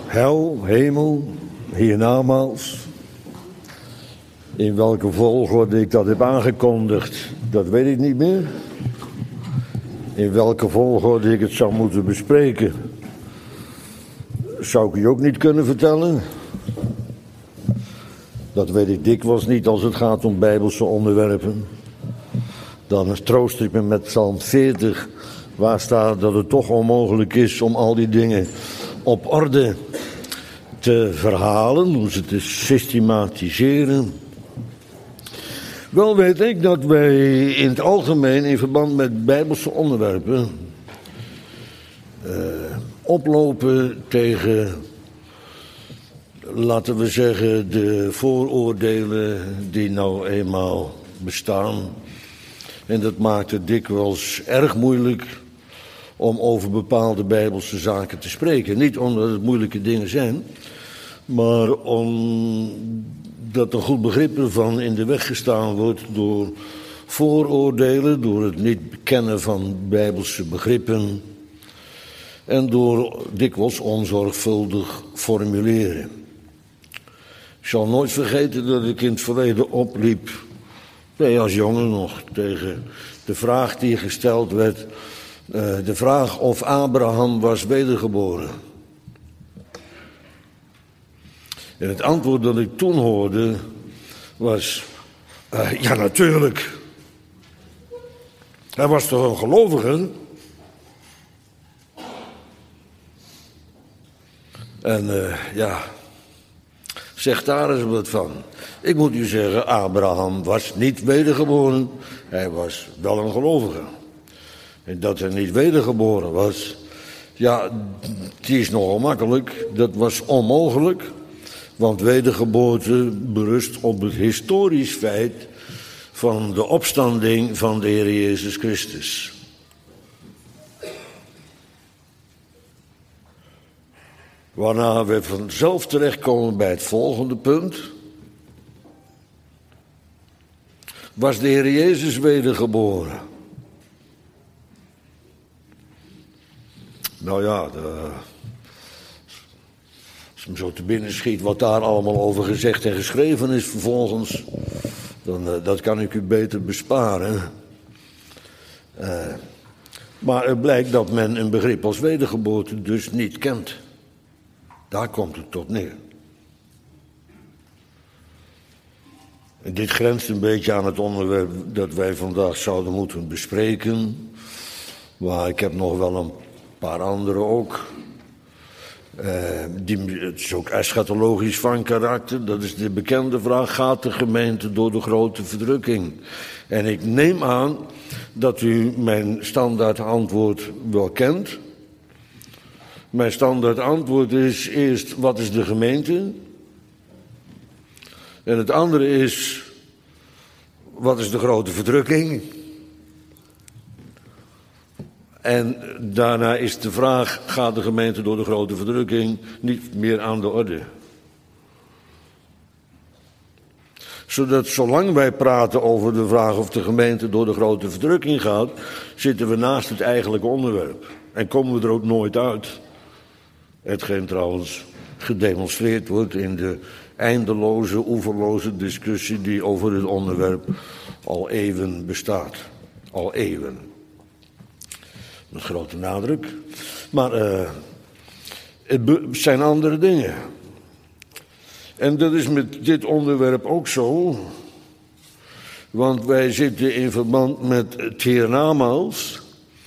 hel, hemel, hiernamaals. In welke volgorde ik dat heb aangekondigd, dat weet ik niet meer. In welke volgorde ik het zou moeten bespreken, zou ik u ook niet kunnen vertellen. Dat weet ik dikwijls niet als het gaat om bijbelse onderwerpen. Dan troost ik me met Psalm 40, waar staat dat het toch onmogelijk is om al die dingen op orde te verhalen, om ze te systematiseren. Wel weet ik dat wij in het algemeen in verband met bijbelse onderwerpen oplopen tegen, laten we zeggen, de vooroordelen die nou eenmaal bestaan. En dat maakt het dikwijls erg moeilijk om over bepaalde bijbelse zaken te spreken. Niet omdat het moeilijke dingen zijn, maar omdat er goed begrip ervan in de weg gestaan wordt door vooroordelen, door het niet kennen van bijbelse begrippen en door dikwijls onzorgvuldig formuleren. Ik zal nooit vergeten dat ik in het verleden opliep, als jongen nog, tegen de vraag die gesteld werd, de vraag of Abraham was wedergeboren. En het antwoord dat ik toen hoorde was, ja natuurlijk. Hij was toch een gelovige? En zeg daar eens wat van. Ik moet u zeggen, Abraham was niet wedergeboren. Hij was wel een gelovige. En dat hij niet wedergeboren was, ja, die is nogal makkelijk. Dat was onmogelijk. Want wedergeboorte berust op het historisch feit van de opstanding van de Heer Jezus Christus. Waarna we vanzelf terechtkomen bij het volgende punt. Was de Heer Jezus wedergeboren? Nou ja, als me zo te binnen schiet wat daar allemaal over gezegd en geschreven is vervolgens, dan dat kan ik u beter besparen. Maar het blijkt dat men een begrip als wedergeboorte dus niet kent. Daar komt het tot neer. En dit grenst een beetje aan het onderwerp dat wij vandaag zouden moeten bespreken. Maar ik heb nog wel een paar andere ook. Het is ook eschatologisch van karakter. Dat is de bekende vraag: gaat de gemeente door de grote verdrukking? En ik neem aan dat u mijn standaard antwoord wel kent. Mijn standaard antwoord is eerst: wat is de gemeente? En het andere is: wat is de grote verdrukking? En daarna is de vraag: gaat de gemeente door de grote verdrukking, niet meer aan de orde? Zodat zolang wij praten over de vraag of de gemeente door de grote verdrukking gaat, zitten we naast het eigenlijke onderwerp. En komen we er ook nooit uit. Hetgeen trouwens gedemonstreerd wordt in de eindeloze, oeverloze discussie die over het onderwerp al eeuwen bestaat. Al eeuwen. Met grote nadruk. Maar het zijn andere dingen. En dat is met dit onderwerp ook zo. Want wij zitten in verband met het hiernamaals.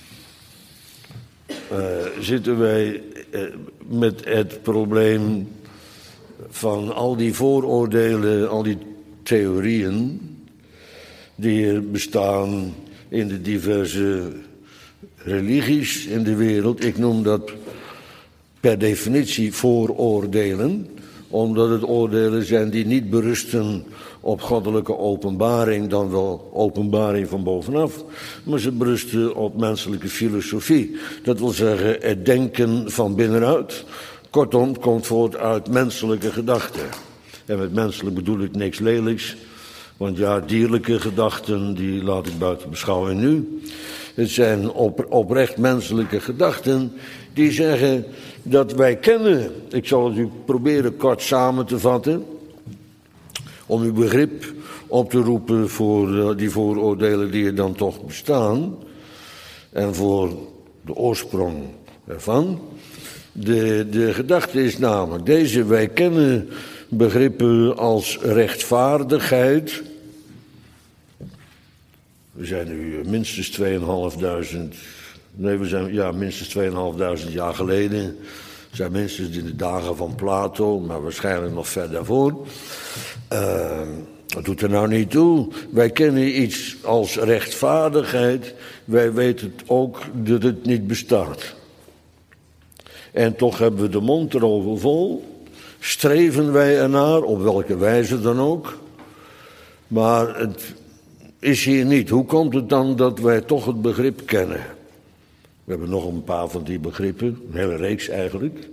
Zitten wij met het probleem van al die vooroordelen, al die theorieën die er bestaan in de diverse religies in de wereld. Ik noem dat per definitie vooroordelen, omdat het oordelen zijn die niet berusten op goddelijke openbaring, dan wel openbaring van bovenaf, maar ze berusten op menselijke filosofie. Dat wil zeggen het denken van binnenuit. Kortom, het komt voort uit menselijke gedachten. En met menselijk bedoel ik niks lelijks, want ja, dierlijke gedachten die laat ik buiten beschouwing nu. Het zijn oprecht menselijke gedachten die zeggen dat wij kennen. Ik zal het u proberen kort samen te vatten, om uw begrip op te roepen voor die vooroordelen die er dan toch bestaan en voor de oorsprong ervan. De gedachte is namelijk deze: wij kennen begrippen als rechtvaardigheid. We zijn nu minstens 2.500, minstens 2.500 jaar geleden. We zijn minstens in de dagen van Plato, maar waarschijnlijk nog ver daarvoor. Dat doet er nou niet toe. Wij kennen iets als rechtvaardigheid. Wij weten ook dat het niet bestaat. En toch hebben we de mond erover vol. Streven wij ernaar, op welke wijze dan ook. Maar het is hier niet. Hoe komt het dan dat wij toch het begrip kennen? We hebben nog een paar van die begrippen, een hele reeks eigenlijk.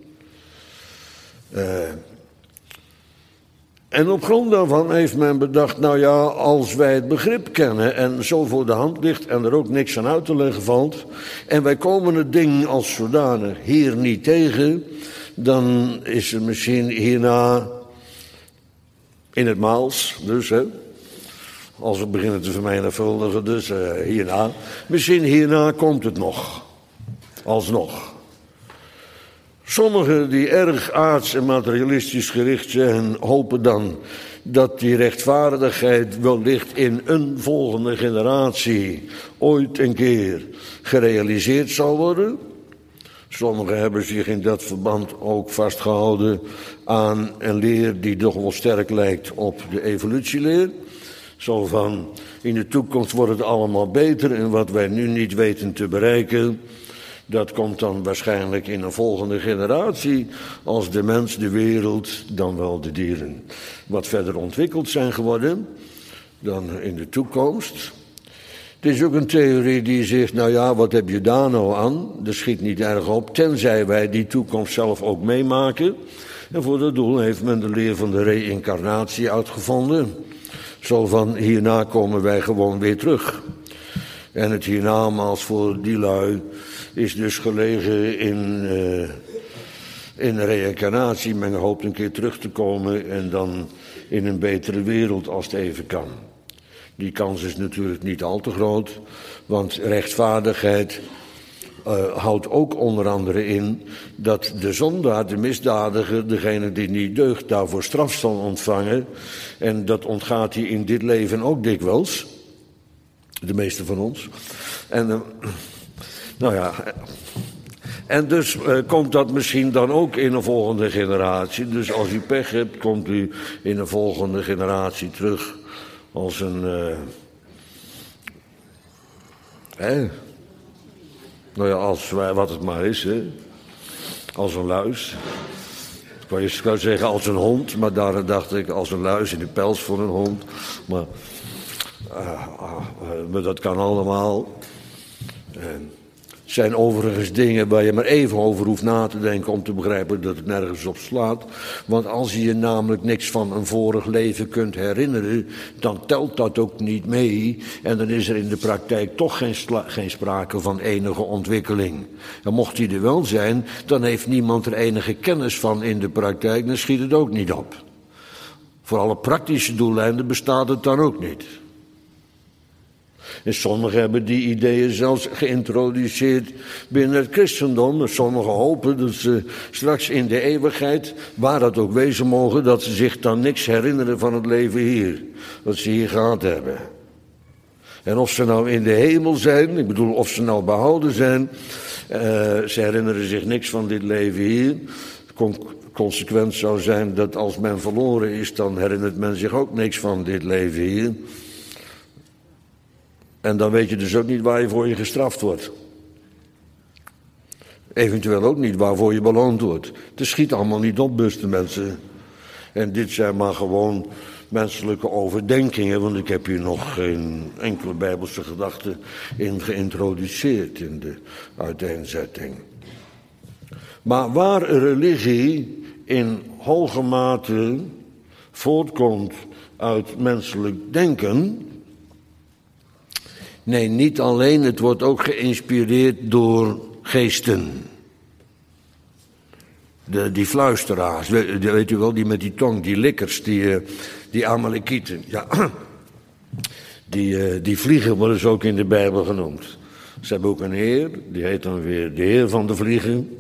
En op grond daarvan heeft men bedacht, nou ja, als wij het begrip kennen en zo voor de hand ligt en er ook niks aan uit te leggen valt, en wij komen het ding als zodanig hier niet tegen, dan is er misschien hierna in het Maals, dus hè, als we beginnen te vermenigvuldigen, dus hierna, misschien hierna komt het nog, alsnog. Sommigen die erg aards en materialistisch gericht zijn, hopen dan dat die rechtvaardigheid wellicht in een volgende generatie ooit een keer gerealiseerd zal worden. Sommigen hebben zich in dat verband ook vastgehouden aan een leer die toch wel sterk lijkt op de evolutieleer. Zo van, in de toekomst wordt het allemaal beter en wat wij nu niet weten te bereiken, dat komt dan waarschijnlijk in een volgende generatie, als de mens, de wereld, dan wel de dieren wat verder ontwikkeld zijn geworden dan in de toekomst. Het is ook een theorie die zegt, nou ja, wat heb je daar nou aan? Dat schiet niet erg op, tenzij wij die toekomst zelf ook meemaken. En voor dat doel heeft men de leer van de reïncarnatie uitgevonden. Zo van, hierna komen wij gewoon weer terug. En het hiernamaals voor die lui is dus gelegen in reïncarnatie. Men hoopt een keer terug te komen en dan in een betere wereld als het even kan. Die kans is natuurlijk niet al te groot, want rechtvaardigheid houdt ook onder andere in dat de zondaar, de misdadiger, degene die niet deugt, daarvoor straf zal ontvangen. En dat ontgaat hij in dit leven ook dikwijls. De meeste van ons. En nou ja, en dus komt dat misschien dan ook in een volgende generatie. Dus als u pech hebt, komt u in een volgende generatie terug als een, nou ja, als wat het maar is, hè. Als een luis. Ik zou zeggen als een hond, maar daar dacht ik als een luis in de pels voor een hond. Maar dat kan allemaal. Het zijn overigens dingen waar je maar even over hoeft na te denken om te begrijpen dat het nergens op slaat. Want als je je namelijk niks van een vorig leven kunt herinneren, dan telt dat ook niet mee. En dan is er in de praktijk toch geen sprake van enige ontwikkeling. En mocht die er wel zijn, dan heeft niemand er enige kennis van in de praktijk, dan schiet het ook niet op. Voor alle praktische doeleinden bestaat het dan ook niet. En sommigen hebben die ideeën zelfs geïntroduceerd binnen het christendom. En sommigen hopen dat ze straks in de eeuwigheid, waar dat ook wezen mogen, dat ze zich dan niks herinneren van het leven hier. Wat ze hier gehad hebben. En of ze nou in de hemel zijn, ik bedoel of ze nou behouden zijn, ze herinneren zich niks van dit leven hier. Consequent zou zijn dat als men verloren is, dan herinnert men zich ook niks van dit leven hier. En dan weet je dus ook niet waar je voor je gestraft wordt. Eventueel ook niet waarvoor je beloond wordt. Het schiet allemaal niet op, beste mensen. En dit zijn maar gewoon menselijke overdenkingen, want ik heb hier nog geen enkele bijbelse gedachte in geïntroduceerd in de uiteenzetting. Maar waar religie in hoge mate voortkomt uit menselijk denken, Nee, niet alleen, het wordt ook geïnspireerd door geesten. Die fluisteraars, weet u wel, die met die tong, die likkers, die Amalekieten. Ja, die vliegen worden ze ook in de Bijbel genoemd. Ze hebben ook een heer, die heet dan weer de heer van de vliegen.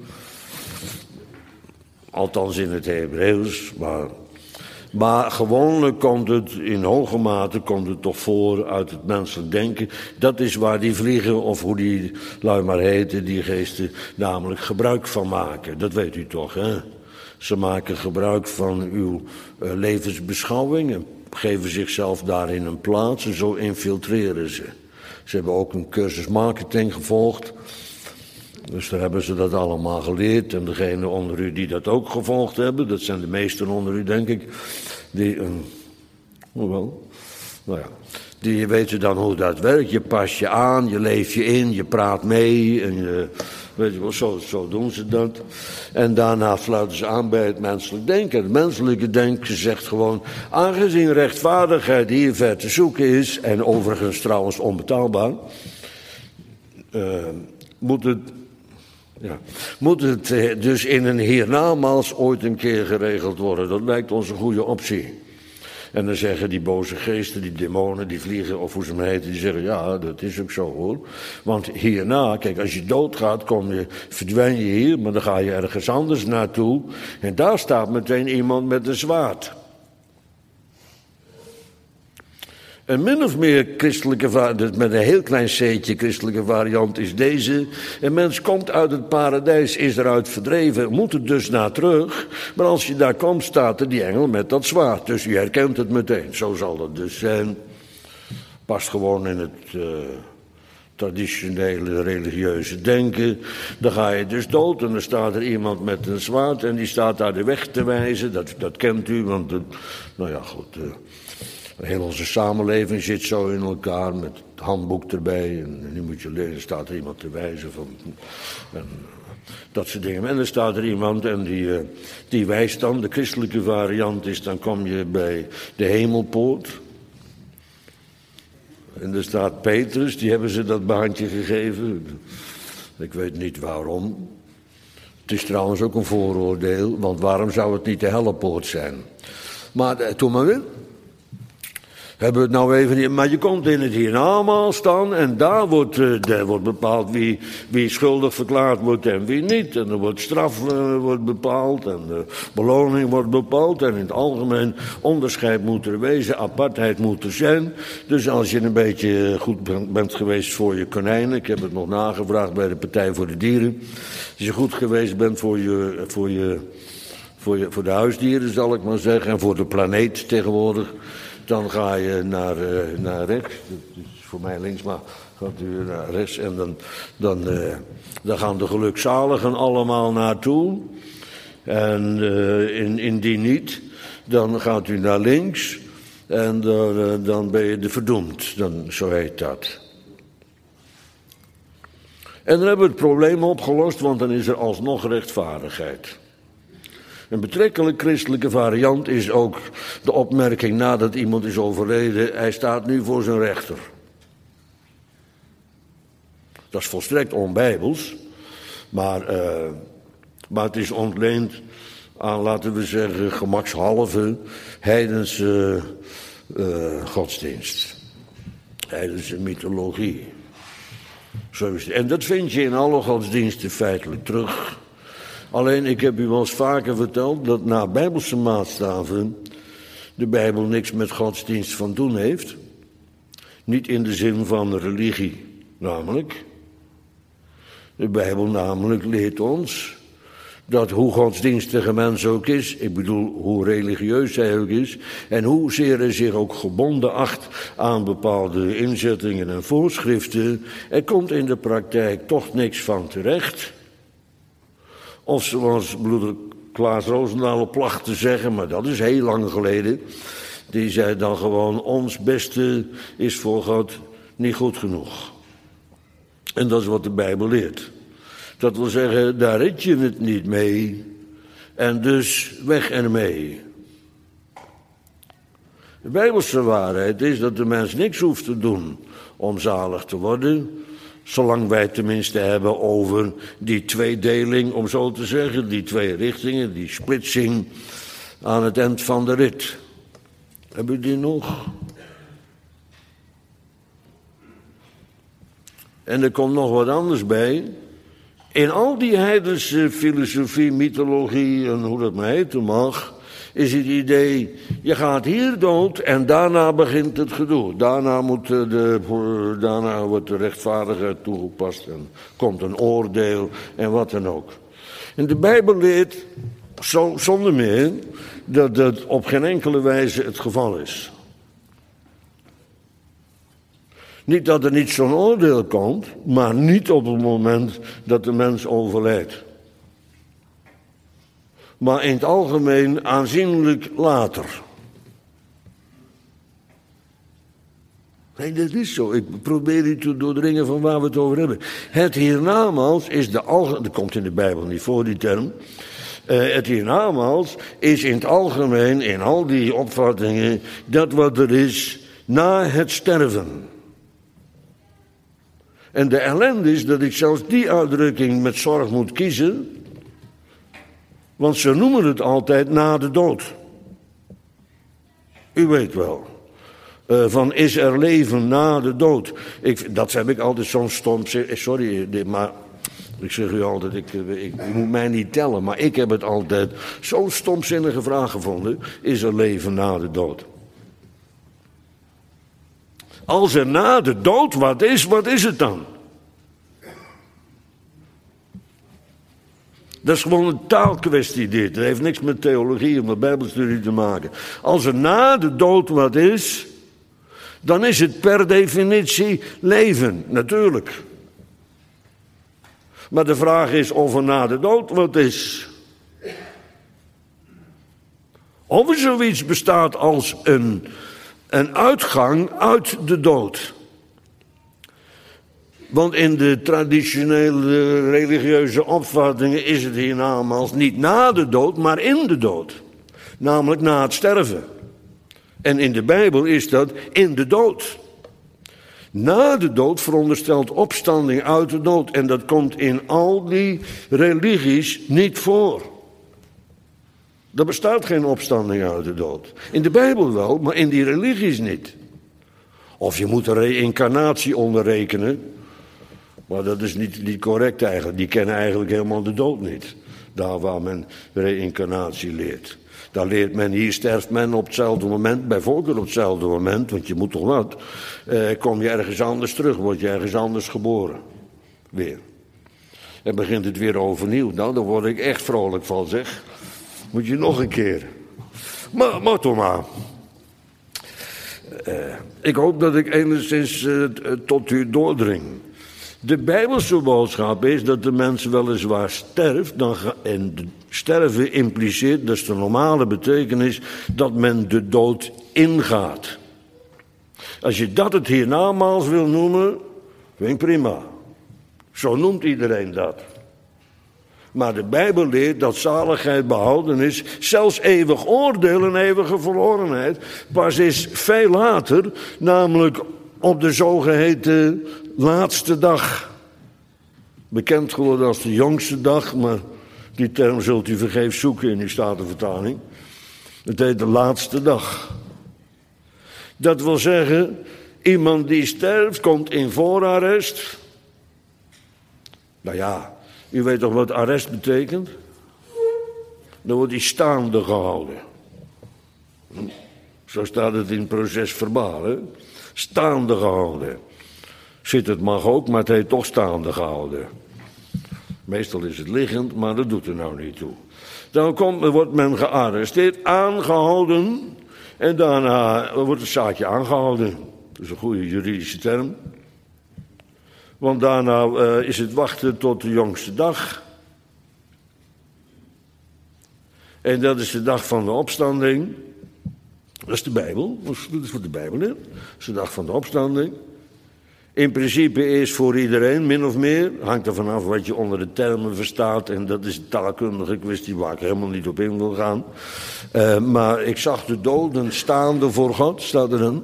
Althans in het Hebreeuws, maar gewoonlijk komt het, in hoge mate komt het toch voor uit het menselijk denken. Dat is waar die vliegen, of hoe die lui maar heten, die geesten namelijk gebruik van maken. Dat weet u toch, hè? Ze maken gebruik van uw levensbeschouwing en geven zichzelf daarin een plaats en zo infiltreren ze. Ze hebben ook een cursus marketing gevolgd. Dus daar hebben ze dat allemaal geleerd. En degenen onder u die dat ook gevolgd hebben, dat zijn de meesten onder u, denk ik, die weten dan hoe dat werkt. Je past je aan, je leeft je in, je praat mee. En weet je wel, zo doen ze dat. En daarna sluiten ze aan bij het menselijk denken. Het menselijke denken zegt gewoon, aangezien rechtvaardigheid hier ver te zoeken is, en overigens trouwens onbetaalbaar, moet het dus in een hiernamaals ooit een keer geregeld worden. Dat lijkt ons een goede optie. En dan zeggen die boze geesten, die demonen, die vliegen, of hoe ze maar heten, die zeggen, ja, dat is ook zo hoor. Want hierna, kijk, als je doodgaat, verdwijn je hier, maar dan ga je ergens anders naartoe. En daar staat meteen iemand met een zwaard. Een min of meer christelijke variant, met een heel klein c'tje christelijke variant is deze. Een mens komt uit het paradijs, is eruit verdreven, moet er dus naar terug. Maar als je daar komt, staat er die engel met dat zwaard. Dus je herkent het meteen, zo zal het dus zijn. Past gewoon in het traditionele religieuze denken. Dan ga je dus dood en dan staat er iemand met een zwaard en die staat daar de weg te wijzen. Dat kent u, want heel onze samenleving zit zo in elkaar met het handboek erbij. En nu moet je lezen, staat er iemand te wijzen van. En dat soort dingen. En dan staat er iemand en die wijst dan. De christelijke variant is, dan kom je bij de hemelpoort. En er staat Petrus, die hebben ze dat baantje gegeven. Ik weet niet waarom. Het is trouwens ook een vooroordeel, want waarom zou het niet de hellepoort zijn? Maar doe maar weer. Hebben we het nou even niet. Maar je komt in het hiernamaals dan en daar wordt bepaald wie schuldig verklaard wordt en wie niet. En er wordt straf wordt bepaald en de beloning wordt bepaald. En in het algemeen onderscheid moet er wezen, apartheid moet er zijn. Dus als je een beetje goed bent geweest voor je konijnen, ik heb het nog nagevraagd bij de Partij voor de Dieren. Als je goed geweest bent voor de huisdieren, zal ik maar zeggen, en voor de planeet tegenwoordig. Dan ga je naar rechts, dat is voor mij links, maar gaat u naar rechts. En dan gaan de gelukzaligen allemaal naartoe. En indien niet, dan gaat u naar links. En dan ben je de verdoemd, zo heet dat. En dan hebben we het probleem opgelost, want dan is er alsnog rechtvaardigheid. Een betrekkelijk christelijke variant is ook de opmerking nadat iemand is overleden, hij staat nu voor zijn rechter. Dat is volstrekt onbijbels, maar het is ontleend aan, laten we zeggen, gemakshalve heidense godsdienst. Heidense mythologie. Zo is het. En dat vind je in alle godsdiensten feitelijk terug. Alleen, ik heb u wel eens vaker verteld dat na bijbelse maatstaven de Bijbel niks met godsdienst van doen heeft. Niet in de zin van religie, namelijk. De Bijbel namelijk leert ons dat hoe godsdienstig een mens ook is, ik bedoel hoe religieus hij ook is, en hoezeer hij zich ook gebonden acht aan bepaalde inzettingen en voorschriften, er komt in de praktijk toch niks van terecht. Of zoals broeder Klaas Roosendaal placht te zeggen, maar dat is heel lang geleden. Die zei dan gewoon, ons beste is voor God niet goed genoeg. En dat is wat de Bijbel leert. Dat wil zeggen, daar red je het niet mee. En dus weg ermee. De Bijbelse waarheid is dat de mens niks hoeft te doen om zalig te worden, zolang wij het tenminste hebben over die tweedeling, om zo te zeggen, die twee richtingen, die splitsing aan het eind van de rit. Hebben we die nog? En er komt nog wat anders bij. In al die heidense filosofie, mythologie en hoe dat maar heten mag, is het idee, je gaat hier dood en daarna begint het gedoe. Daarna wordt de rechtvaardigheid toegepast en komt een oordeel en wat dan ook. En de Bijbel leert zonder meer dat dat op geen enkele wijze het geval is. Niet dat er niet zo'n oordeel komt, maar niet op het moment dat de mens overlijdt. Maar in het algemeen aanzienlijk later. Nee, dat is zo. Ik probeer u te doordringen van waar we het over hebben. Het hiernamaals is dat komt in de Bijbel niet voor, die term. Het hiernamaals is in het algemeen, in al die opvattingen, dat wat er is na het sterven. En de ellende is dat ik zelfs die uitdrukking met zorg moet kiezen, want ze noemen het altijd na de dood. U weet wel. Van is er leven na de dood? Dat heb ik altijd zo'n stom. Sorry, maar ik zeg u altijd, ik moet mij niet tellen, maar ik heb het altijd zo'n stomzinnige vraag gevonden. Is er leven na de dood? Als er na de dood wat is het dan? Dat is gewoon een taalkwestie dit. Dat heeft niks met theologie of met bijbelstudie te maken. Als er na de dood wat is, dan is het per definitie leven, natuurlijk. Maar de vraag is of er na de dood wat is. Of er zoiets bestaat als een uitgang uit de dood. Want in de traditionele religieuze opvattingen is het hiernamaals niet na de dood, maar in de dood. Namelijk na het sterven. En in de Bijbel is dat in de dood. Na de dood veronderstelt opstanding uit de dood. En dat komt in al die religies niet voor. Er bestaat geen opstanding uit de dood. In de Bijbel wel, maar in die religies niet. Of je moet de reïncarnatie onderrekenen. Maar dat is niet correct eigenlijk. Die kennen eigenlijk helemaal de dood niet. Daar waar men reïncarnatie leert. Daar leert men, hier sterft men op hetzelfde moment, bij voorkeur op hetzelfde moment, want je moet toch wat. Kom je ergens anders terug, word je ergens anders geboren. Weer. En begint het weer overnieuw. Nou, daar word ik echt vrolijk van, zeg. Moet je nog een keer. Maar toch maar. Ik hoop dat ik enigszins tot u doordring. De Bijbelse boodschap is dat de mens weliswaar sterft. En sterven impliceert, dat is de normale betekenis, dat men de dood ingaat. Als je dat het hiernamaals wil noemen, vind ik prima. Zo noemt iedereen dat. Maar de Bijbel leert dat zaligheid behouden is, zelfs eeuwig oordeel en eeuwige verlorenheid, pas is veel later, namelijk op de zogeheten laatste dag. Bekend geworden als de jongste dag, maar die term zult u vergeefs zoeken in uw Statenvertaling. Het heet de laatste dag. Dat wil zeggen, iemand die sterft komt in voorarrest. Nou ja, u weet toch wat arrest betekent? Dan wordt hij staande gehouden. Zo staat het in het proces verbaal, hè? Staande gehouden. Zit het mag ook, maar het heet toch staande gehouden. Meestal is het liggend, maar dat doet er nou niet toe. Dan wordt men gearresteerd, aangehouden. En daarna wordt het zaakje aangehouden. Dat is een goede juridische term. Want daarna is het wachten tot de jongste dag. En dat is de dag van de opstanding. Dat is de Bijbel. Dat is wat de Bijbel is. Dat is de dag van de opstanding. in principe is voor iedereen, min of meer. Hangt er vanaf wat je onder de termen verstaat. En dat is een taalkundige kwestie waar ik helemaal niet op in wil gaan. Maar ik zag de doden staande voor God, staat er dan.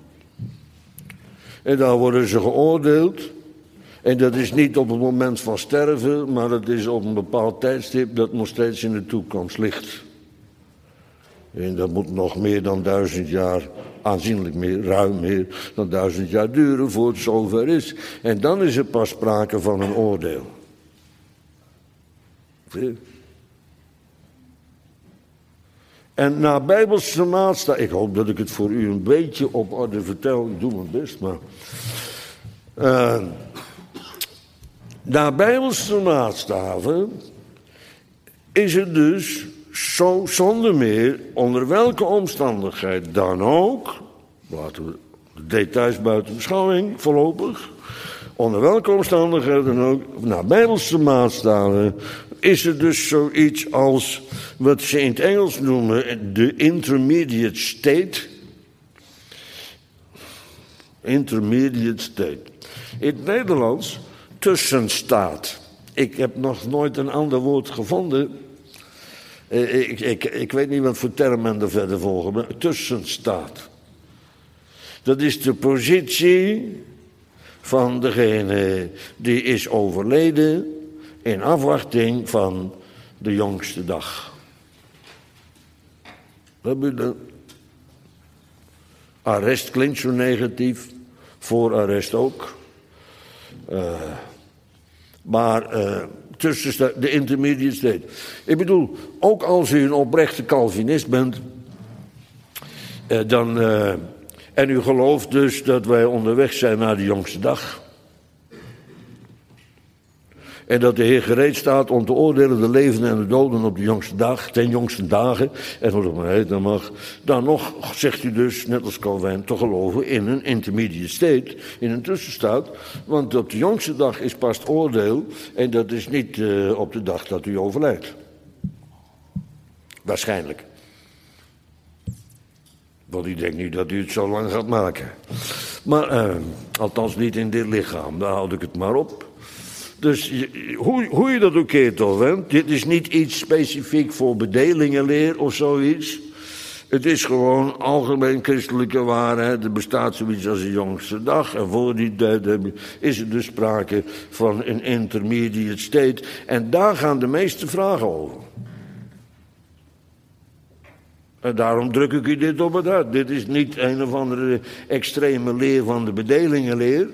En daar worden ze geoordeeld. En dat is niet op het moment van sterven, maar dat is op een bepaald tijdstip dat nog steeds in de toekomst ligt. En dat moet nog meer dan 1000 jaar, aanzienlijk meer, ruim meer dan 1000 jaar duren voor het zover is. En dan is er pas sprake van een oordeel. Zie? En naar Bijbelse maatstaven, ik hoop dat ik het voor u een beetje op orde vertel, ik doe mijn best, maar. Naar Bijbelse maatstaven is het dus zo zonder meer, onder welke omstandigheid dan ook, laten we de details buiten beschouwing voorlopig, onder welke omstandigheid dan ook, naar Bijbelse maatstaven is er dus zoiets als wat ze in het Engels noemen de intermediate state. Intermediate state. In het Nederlands tussenstaat. Ik heb nog nooit een ander woord gevonden. Ik weet niet wat voor termen er verder volgen, maar tussenstaat. Dat is de positie van degene die is overleden in afwachting van de jongste dag. Arrest klinkt zo negatief, voorarrest ook. Maar tussen de intermediate state. Ik bedoel, ook als u een oprechte Calvinist bent, en u gelooft dus dat wij onderweg zijn naar de jongste dag. En dat de Heer gereed staat om te oordelen de levenden en de doden op de jongste dag, ten jongste dagen, en hoe dat maar heet, dan mag. Dan nog zegt u dus, net als Calvin, te geloven in een intermediate state, in een tussenstaat. Want op de jongste dag is pas het oordeel, en dat is niet op de dag dat u overlijdt. Waarschijnlijk. Want ik denk niet dat u het zo lang gaat maken. Maar, althans niet in dit lichaam, daar houd ik het maar op. Dus hoe je dat ook keert of wendt, dit is niet iets specifiek voor bedelingenleer of zoiets. Het is gewoon algemeen christelijke waarheid. Er bestaat zoiets als de jongste dag. En voor die tijd is er dus sprake van een intermediate state. En daar gaan de meeste vragen over. En daarom druk ik u dit op het hart. Dit is niet een of andere extreme leer van de bedelingenleer.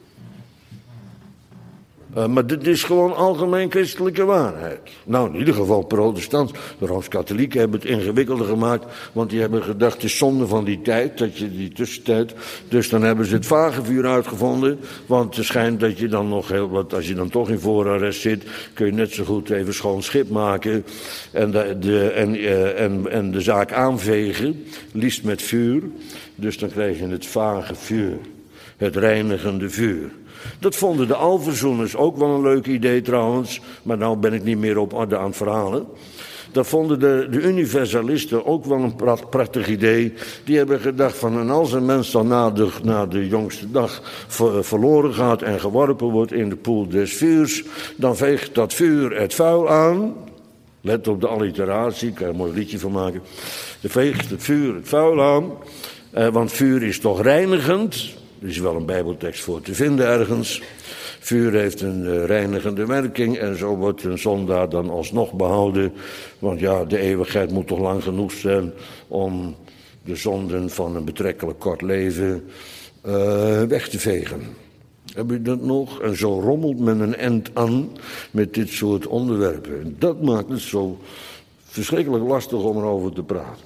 Maar dit is gewoon algemeen christelijke waarheid. Nou, in ieder geval protestant. De Rooms-Katholieken hebben het ingewikkelder gemaakt. Want die hebben gedacht, het is zonde van die tijd, dat je die tussentijd. Dus dan hebben ze het vagevuur uitgevonden. Want het schijnt dat je dan nog heel wat, als je dan toch in voorarrest zit, kun je net zo goed even schoon schip maken. En de zaak aanvegen, liefst met vuur. Dus dan krijg je het vage vuur. Het reinigende vuur. Dat vonden de alverzoeners ook wel een leuk idee trouwens. Maar nou ben ik niet meer op orde aan het verhalen. Dat vonden de universalisten ook wel een prachtig idee. Die hebben gedacht van, en als een mens dan na de jongste dag verloren gaat en geworpen wordt in de poel des vuurs, dan veegt dat vuur het vuil aan. Let op de alliteratie, ik kan er een mooi liedje van maken. Dan veegt het vuur het vuil aan, want vuur is toch reinigend. Er is wel een bijbeltekst voor te vinden ergens. Vuur heeft een reinigende werking en zo wordt een zondaar dan alsnog behouden. Want ja, de eeuwigheid moet toch lang genoeg zijn om de zonden van een betrekkelijk kort leven weg te vegen. Heb je dat nog? En zo rommelt men een end aan met dit soort onderwerpen. En dat maakt het zo verschrikkelijk lastig om erover te praten.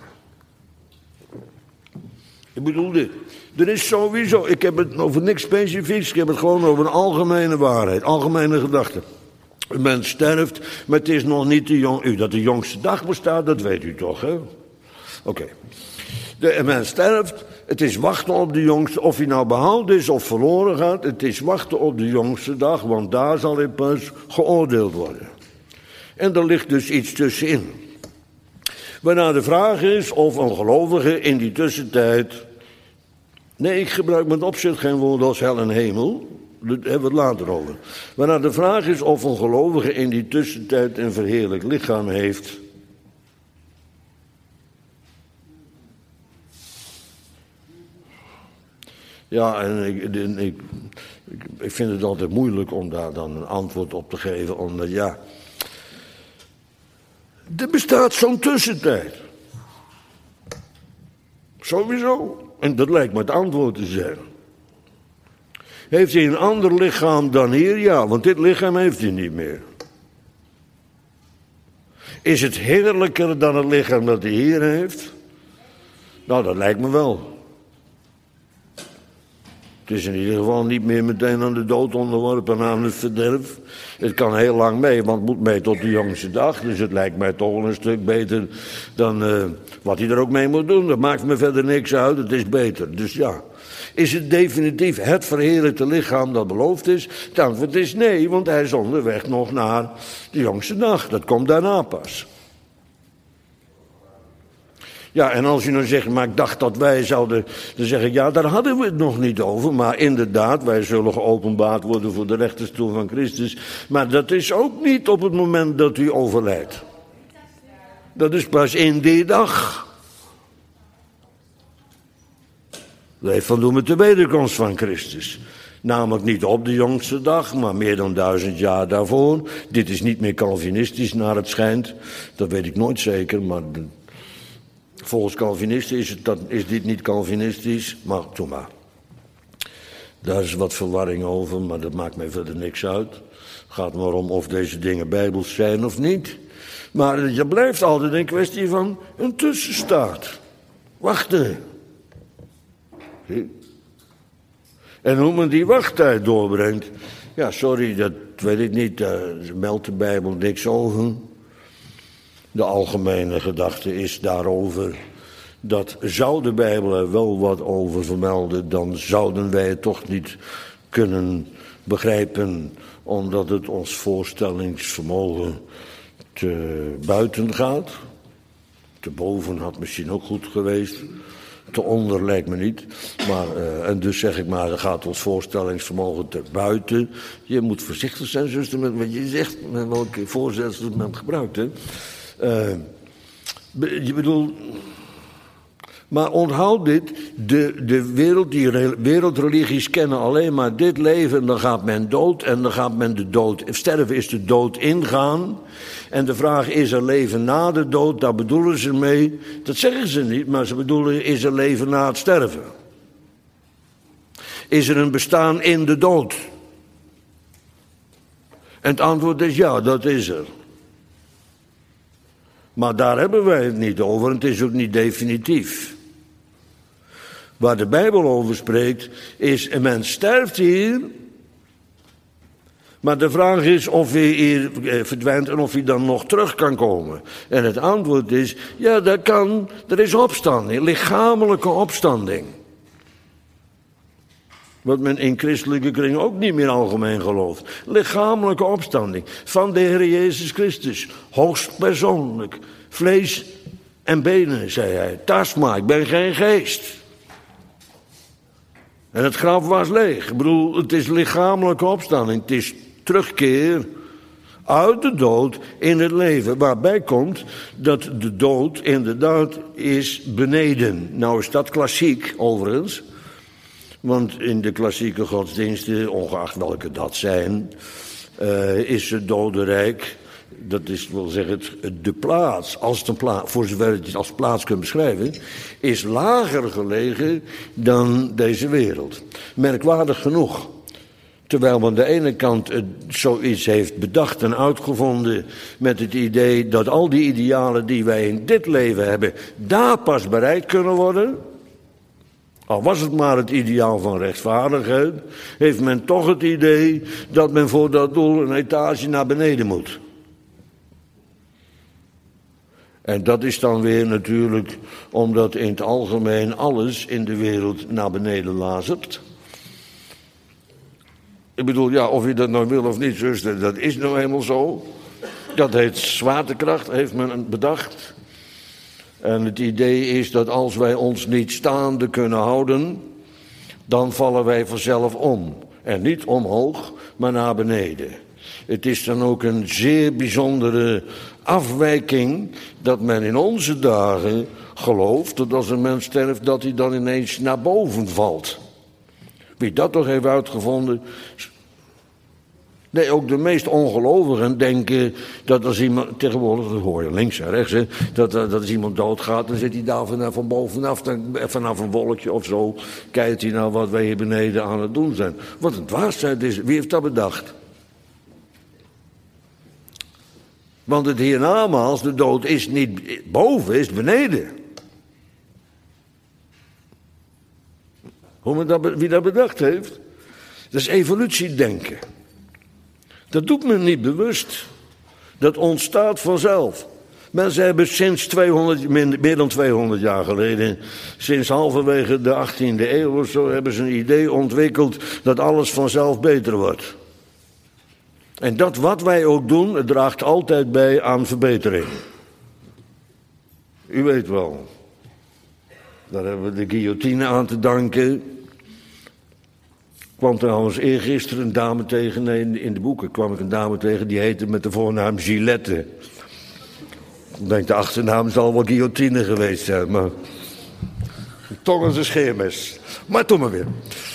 Ik bedoel dit. Er is sowieso, ik heb het over niks specifieks, ik heb het gewoon over een algemene waarheid, algemene gedachte. Een mens sterft, maar het is nog niet dat de jongste dag bestaat, dat weet u toch, hè? Oké. Een mens sterft, het is wachten op de jongste, of hij nou behouden is of verloren gaat, het is wachten op de jongste dag, want daar zal hij pas geoordeeld worden. En er ligt dus iets tussenin. Waarna de vraag is of een gelovige in die tussentijd Nee, ik gebruik met opzet geen woorden als hel en hemel. Daar hebben we het later over. Maar nou, de vraag is of een gelovige in die tussentijd een verheerlijk lichaam heeft. Ja, en ik vind het altijd moeilijk om daar dan een antwoord op te geven. Omdat ja, er bestaat zo'n tussentijd. Sowieso. En dat lijkt me het antwoord te zijn. Heeft hij een ander lichaam dan hier? Ja, want dit lichaam heeft hij niet meer. Is het heerlijker dan het lichaam dat hij hier heeft? Nou, dat lijkt me wel. Het is in ieder geval niet meer meteen aan de dood onderworpen en aan het verderf. Het kan heel lang mee, want het moet mee tot de jongste dag. Dus het lijkt mij toch wel een stuk beter dan wat hij er ook mee moet doen. Dat maakt me verder niks uit, het is beter. Dus ja, is het definitief het verheerlijkte lichaam dat beloofd is? Het antwoord is nee, want hij is onderweg nog naar de jongste dag. Dat komt daarna pas. Ja, en als u nou zegt, maar ik dacht dat wij zouden, dan zeg ik, ja, daar hadden we het nog niet over. Maar inderdaad, wij zullen geopenbaard worden voor de rechterstoel van Christus. Maar dat is ook niet op het moment dat u overlijdt. Dat is pas in die dag. Dat heeft van doen met de wederkomst van Christus. Namelijk niet op de jongste dag, maar meer dan 1000 jaar daarvoor. Dit is niet meer Calvinistisch naar het schijnt. Dat weet ik nooit zeker, maar volgens Calvinisten is dit niet Calvinistisch, maar doe maar. Daar is wat verwarring over, maar dat maakt mij verder niks uit. Het gaat maar om of deze dingen bijbels zijn of niet. Maar je blijft altijd een kwestie van een tussenstaat. Wachten. En hoe men die wachttijd doorbrengt, ja, sorry, dat weet ik niet. Daar meldt de Bijbel niks over. De algemene gedachte is daarover dat zou de Bijbel er wel wat over vermelden, dan zouden wij het toch niet kunnen begrijpen, omdat het ons voorstellingsvermogen te buiten gaat. Te boven had misschien ook goed geweest. Te onder lijkt me niet. Maar, en dus zeg ik maar, dan gaat ons voorstellingsvermogen te buiten. Je moet voorzichtig zijn, zuster, met wat je zegt, met welke voorzetsel men gebruikt, hè. Je bedoelt, maar onthoud dit, die wereldreligies kennen alleen maar dit leven en dan gaat men dood en dan gaat men de dood, sterven is de dood ingaan. En de vraag is er leven na de dood, daar bedoelen ze mee, dat zeggen ze niet, maar ze bedoelen is er leven na het sterven. Is er een bestaan in de dood? En het antwoord is ja, dat is er. Maar daar hebben wij het niet over en het is ook niet definitief. Waar de Bijbel over spreekt is, een mens sterft hier, maar de vraag is of hij hier verdwijnt en of hij dan nog terug kan komen. En het antwoord is, ja, dat kan, er is opstanding, lichamelijke opstanding. Wat men in christelijke kringen ook niet meer algemeen gelooft. Lichamelijke opstanding van de Heer Jezus Christus. Hoogstpersoonlijk. Vlees en benen, zei hij. Tast maar, ik ben geen geest. En het graf was leeg. Ik bedoel, het is lichamelijke opstanding. Het is terugkeer uit de dood in het leven. Waarbij komt dat de dood inderdaad is beneden. Nou is dat klassiek overigens. Want in de klassieke godsdiensten, ongeacht welke dat zijn, is het dodenrijk, dat is wil zeggen de plaats, als het een plaats, voor zover je het als plaats kunt beschrijven, is lager gelegen dan deze wereld. Merkwaardig genoeg. Terwijl men aan de ene kant zoiets heeft bedacht en uitgevonden met het idee dat al die idealen die wij in dit leven hebben, daar pas bereikt kunnen worden. Al was het maar het ideaal van rechtvaardigheid, heeft men toch het idee dat men voor dat doel een etage naar beneden moet. En dat is dan weer natuurlijk omdat in het algemeen alles in de wereld naar beneden lazert. Ik bedoel, ja, of je dat nou wil of niet, zuster, dat is nou helemaal zo. Dat heet zwaartekracht, heeft men bedacht. En het idee is dat als wij ons niet staande kunnen houden, dan vallen wij vanzelf om. En niet omhoog, maar naar beneden. Het is dan ook een zeer bijzondere afwijking dat men in onze dagen gelooft dat als een mens sterft dat hij dan ineens naar boven valt. Wie dat toch heeft uitgevonden. Nee, ook de meest ongelovigen denken dat als iemand, tegenwoordig, dat hoor je links en rechts, hè, dat als iemand doodgaat, dan zit hij daar van bovenaf, vanaf een wolkje of zo, kijkt hij nou wat wij hier beneden aan het doen zijn. Wat een dwaasheid is, wie heeft dat bedacht? Want het hiernamaals, de dood is niet boven, is beneden. Wie dat bedacht heeft? Dat is evolutiedenken. Dat doet men niet bewust. Dat ontstaat vanzelf. Mensen hebben sinds meer dan 200 jaar geleden, sinds halverwege de 18e eeuw of zo, hebben ze een idee ontwikkeld dat alles vanzelf beter wordt. En dat wat wij ook doen, het draagt altijd bij aan verbetering. U weet wel. Daar hebben we de guillotine aan te danken. Ik kwam trouwens eergisteren een dame tegen, in de boeken kwam ik een dame tegen, die heette met de voornaam Gillette. Ik denk de achternaam zal wel guillotine geweest zijn, maar toch als een scheermes. Maar toen maar weer.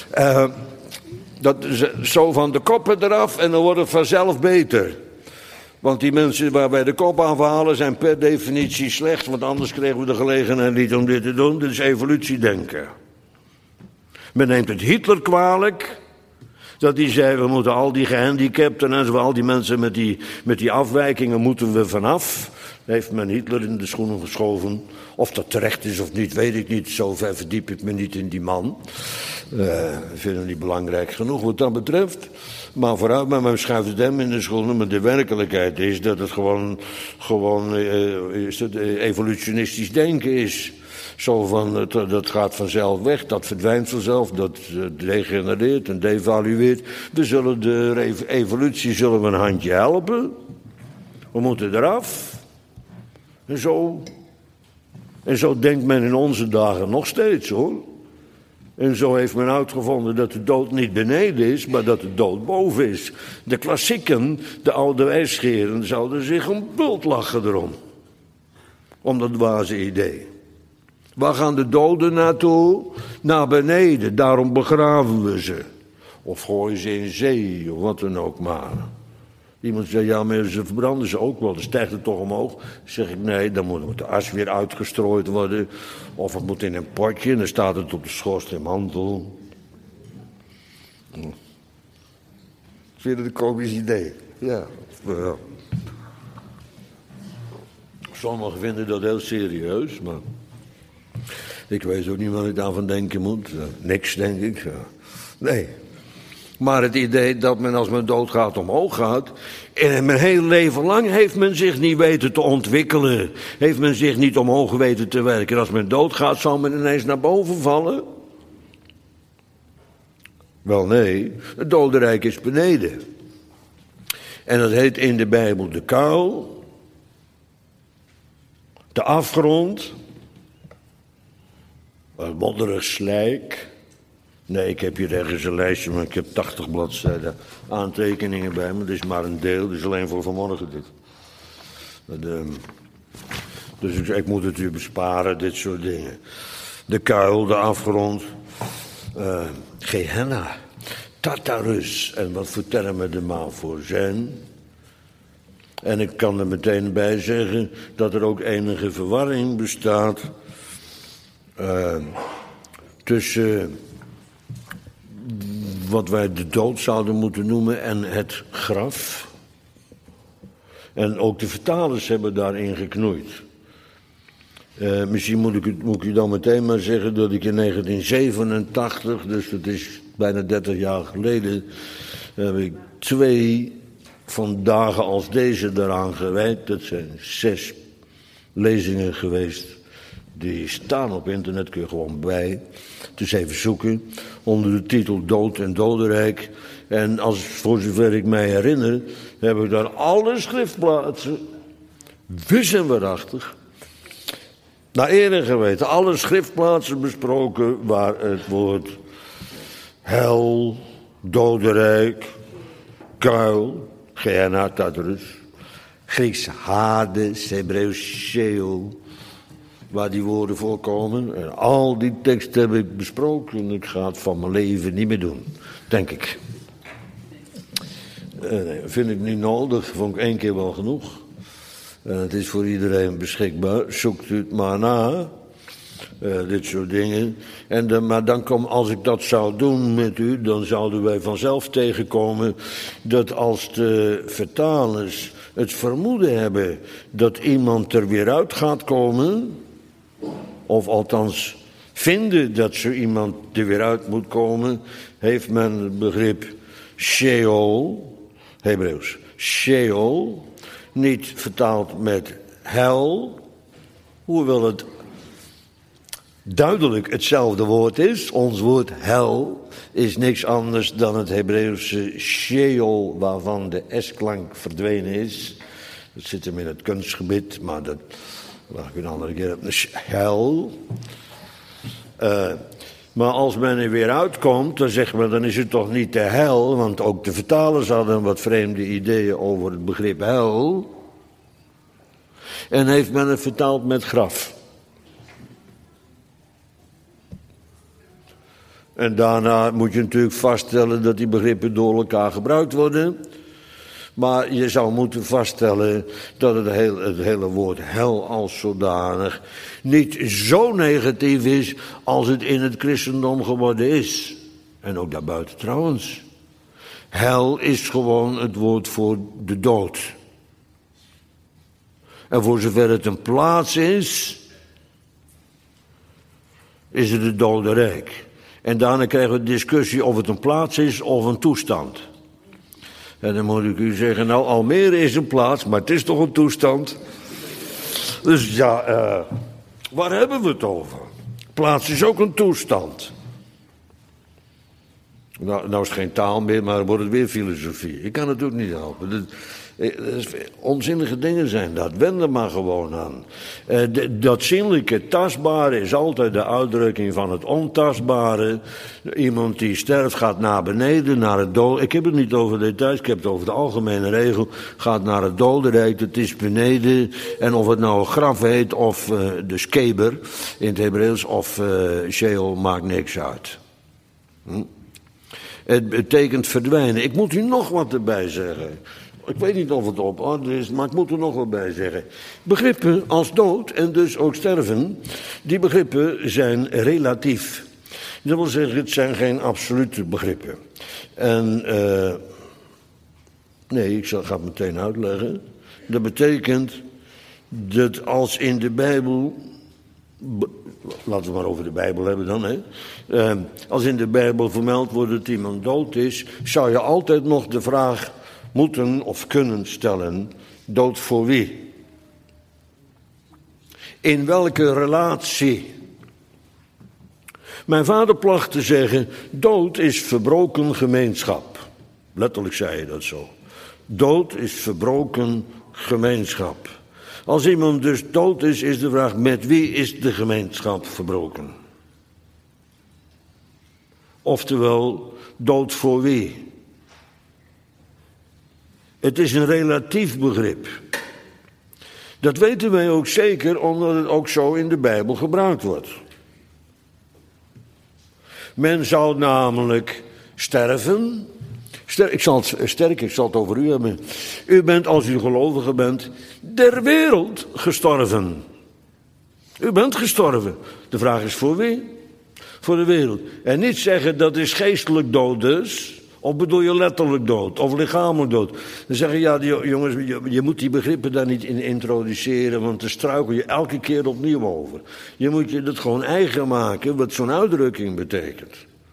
Dat zo van de koppen eraf en dan wordt het vanzelf beter. Want die mensen waar wij de kop aanhalen zijn per definitie slecht, want anders kregen we de gelegenheid niet om dit te doen. Dit is evolutiedenken. Men neemt het Hitler kwalijk, dat hij zei, we moeten al die gehandicapten en zo, al die mensen met die afwijkingen moeten we vanaf. Heeft men Hitler in de schoenen geschoven. Of dat terecht is of niet, weet ik niet. Zo ver verdiep ik me niet in die man. Ik vind het niet belangrijk genoeg wat dat betreft. Maar vooruit, maar men schuift het hem in de schoenen. Maar de werkelijkheid is dat het gewoon evolutionistisch denken is. Zo van, dat gaat vanzelf weg, dat verdwijnt vanzelf, dat degenereert en devalueert. We zullen de evolutie zullen we een handje helpen. We moeten eraf. En zo denkt men in onze dagen nog steeds, hoor. En zo heeft men uitgevonden dat de dood niet beneden is, maar dat de dood boven is. De klassieken, de oude wijsgeren, zouden zich een bult lachen erom. Om dat dwaze idee. Waar gaan de doden naartoe? Naar beneden, daarom begraven we ze. Of gooien ze in zee, of wat dan ook maar. Iemand zei, ja, maar ze verbranden ze ook wel, dan stijgt het toch omhoog. Dan zeg ik, nee, dan moet de as weer uitgestrooid worden. Of het moet in een potje, en dan staat het op de schoorsteenmantel. Ik vind het een komisch idee. Ja. Sommigen vinden dat heel serieus, maar ik weet ook niet wat ik daarvan denken moet. Niks, denk ik. Nee. Maar het idee dat men als men doodgaat omhoog gaat. En mijn hele leven lang heeft men zich niet weten te ontwikkelen. Heeft men zich niet omhoog weten te werken. En als men doodgaat zal men ineens naar boven vallen. Wel nee, het dodenrijk is beneden. En dat heet in de Bijbel de kuil. De afgrond. Een modderig slijk. Nee, ik heb hier ergens een lijstje, maar ik heb 80 bladzijden aantekeningen bij me. Dit is maar een deel, dit is alleen voor vanmorgen dit. Dus ik moet het u besparen, dit soort dingen. De kuil, de afgrond, Gehenna, Tartarus en wat voor termen er maar voor zijn. En ik kan er meteen bij zeggen dat er ook enige verwarring bestaat tussen wat wij de dood zouden moeten noemen en het graf. En ook de vertalers hebben daarin geknoeid. Misschien moet ik u dan meteen maar zeggen dat ik in 1987, dus dat is bijna 30 jaar geleden, heb ik 2 van dagen als deze eraan gewijd. Dat zijn 6 lezingen geweest. Die staan op internet, kun je gewoon bij. Dus even zoeken. Onder de titel Dood en Dodenrijk. En voor zover ik mij herinner, heb ik daar alle schriftplaatsen, wis en waarachtig, naar ere geweten. Alle schriftplaatsen besproken waar het woord hel, dodenrijk, kuil, Gehenna, Tartarus, Grieks Hades, Hebreeuws Sheol, waar die woorden voorkomen. En al die teksten heb ik besproken. Ik ga het van mijn leven niet meer doen, denk ik. Nee, vind ik niet nodig, vond ik 1 keer wel genoeg. Het is voor iedereen beschikbaar, zoekt u het maar na. Dit soort dingen. Maar dan als ik dat zou doen met u, dan zouden wij vanzelf tegenkomen dat als de vertalers het vermoeden hebben dat iemand er weer uit gaat komen, of althans vinden dat zo iemand er weer uit moet komen, heeft men het begrip Sheol, Hebreeuws, Sheol, niet vertaald met hel, hoewel het duidelijk hetzelfde woord is. Ons woord hel is niks anders dan het Hebreeuwse Sheol, waarvan de S-klank verdwenen is. Dat zit hem in het kunstgebied, maar dat mag ik een andere keer op. Hel. Maar als men er weer uitkomt, dan zeggen we, dan is het toch niet de hel, want ook de vertalers hadden wat vreemde ideeën over het begrip hel. En heeft men het vertaald met graf. En daarna moet je natuurlijk vaststellen dat die begrippen door elkaar gebruikt worden. Maar je zou moeten vaststellen dat het hele woord hel als zodanig niet zo negatief is als het in het christendom geworden is. En ook daarbuiten trouwens. Hel is gewoon het woord voor de dood. En voor zover het een plaats is het het dodenrijk. En daarna krijgen we discussie of het een plaats is of een toestand. En dan moet ik u zeggen, nou, Almere is een plaats, maar het is toch een toestand. Dus ja, waar hebben we het over? Plaats is ook een toestand. Nou is het geen taal meer, maar wordt het weer filosofie. Ik kan het ook niet helpen. Onzinnige dingen zijn dat. Wend er maar gewoon aan. Dat zinnelijke tastbare is altijd de uitdrukking van het ontastbare. Iemand die sterft gaat naar beneden, naar het dood. Ik heb het niet over details, ik heb het over de algemene regel. Gaat naar het dodenrijk, het is beneden. En of het nou een graf heet of de skeber in het Hebreeuws of Sheol, maakt niks uit. Het betekent verdwijnen. Ik moet u nog wat erbij zeggen. Ik weet niet of het op orde is, maar ik moet er nog wat bij zeggen. Begrippen als dood en dus ook sterven, die begrippen zijn relatief. Dat wil zeggen, het zijn geen absolute begrippen. En, ik ga het meteen uitleggen. Dat betekent dat als in de Bijbel, laten we maar over de Bijbel hebben dan, hè. Als in de Bijbel vermeld wordt dat iemand dood is, zou je altijd nog de vraag moeten of kunnen stellen, dood voor wie? In welke relatie? Mijn vader placht te zeggen, dood is verbroken gemeenschap. Letterlijk zei je dat zo. Dood is verbroken gemeenschap. Als iemand dus dood is, is de vraag, met wie is de gemeenschap verbroken? Oftewel, dood voor wie? Het is een relatief begrip. Dat weten wij ook zeker, omdat het ook zo in de Bijbel gebruikt wordt. Men zou namelijk sterven. Ik zal het over u hebben. U bent, als u gelovige bent, der wereld gestorven. U bent gestorven. De vraag is voor wie? Voor de wereld. En niet zeggen dat is geestelijk dood dus. Of bedoel je letterlijk dood? Of lichamelijk dood? Dan zeggen ja, jongens, je moet die begrippen daar niet in introduceren, want daar struikel je elke keer opnieuw over. Je moet je dat gewoon eigen maken, wat zo'n uitdrukking betekent.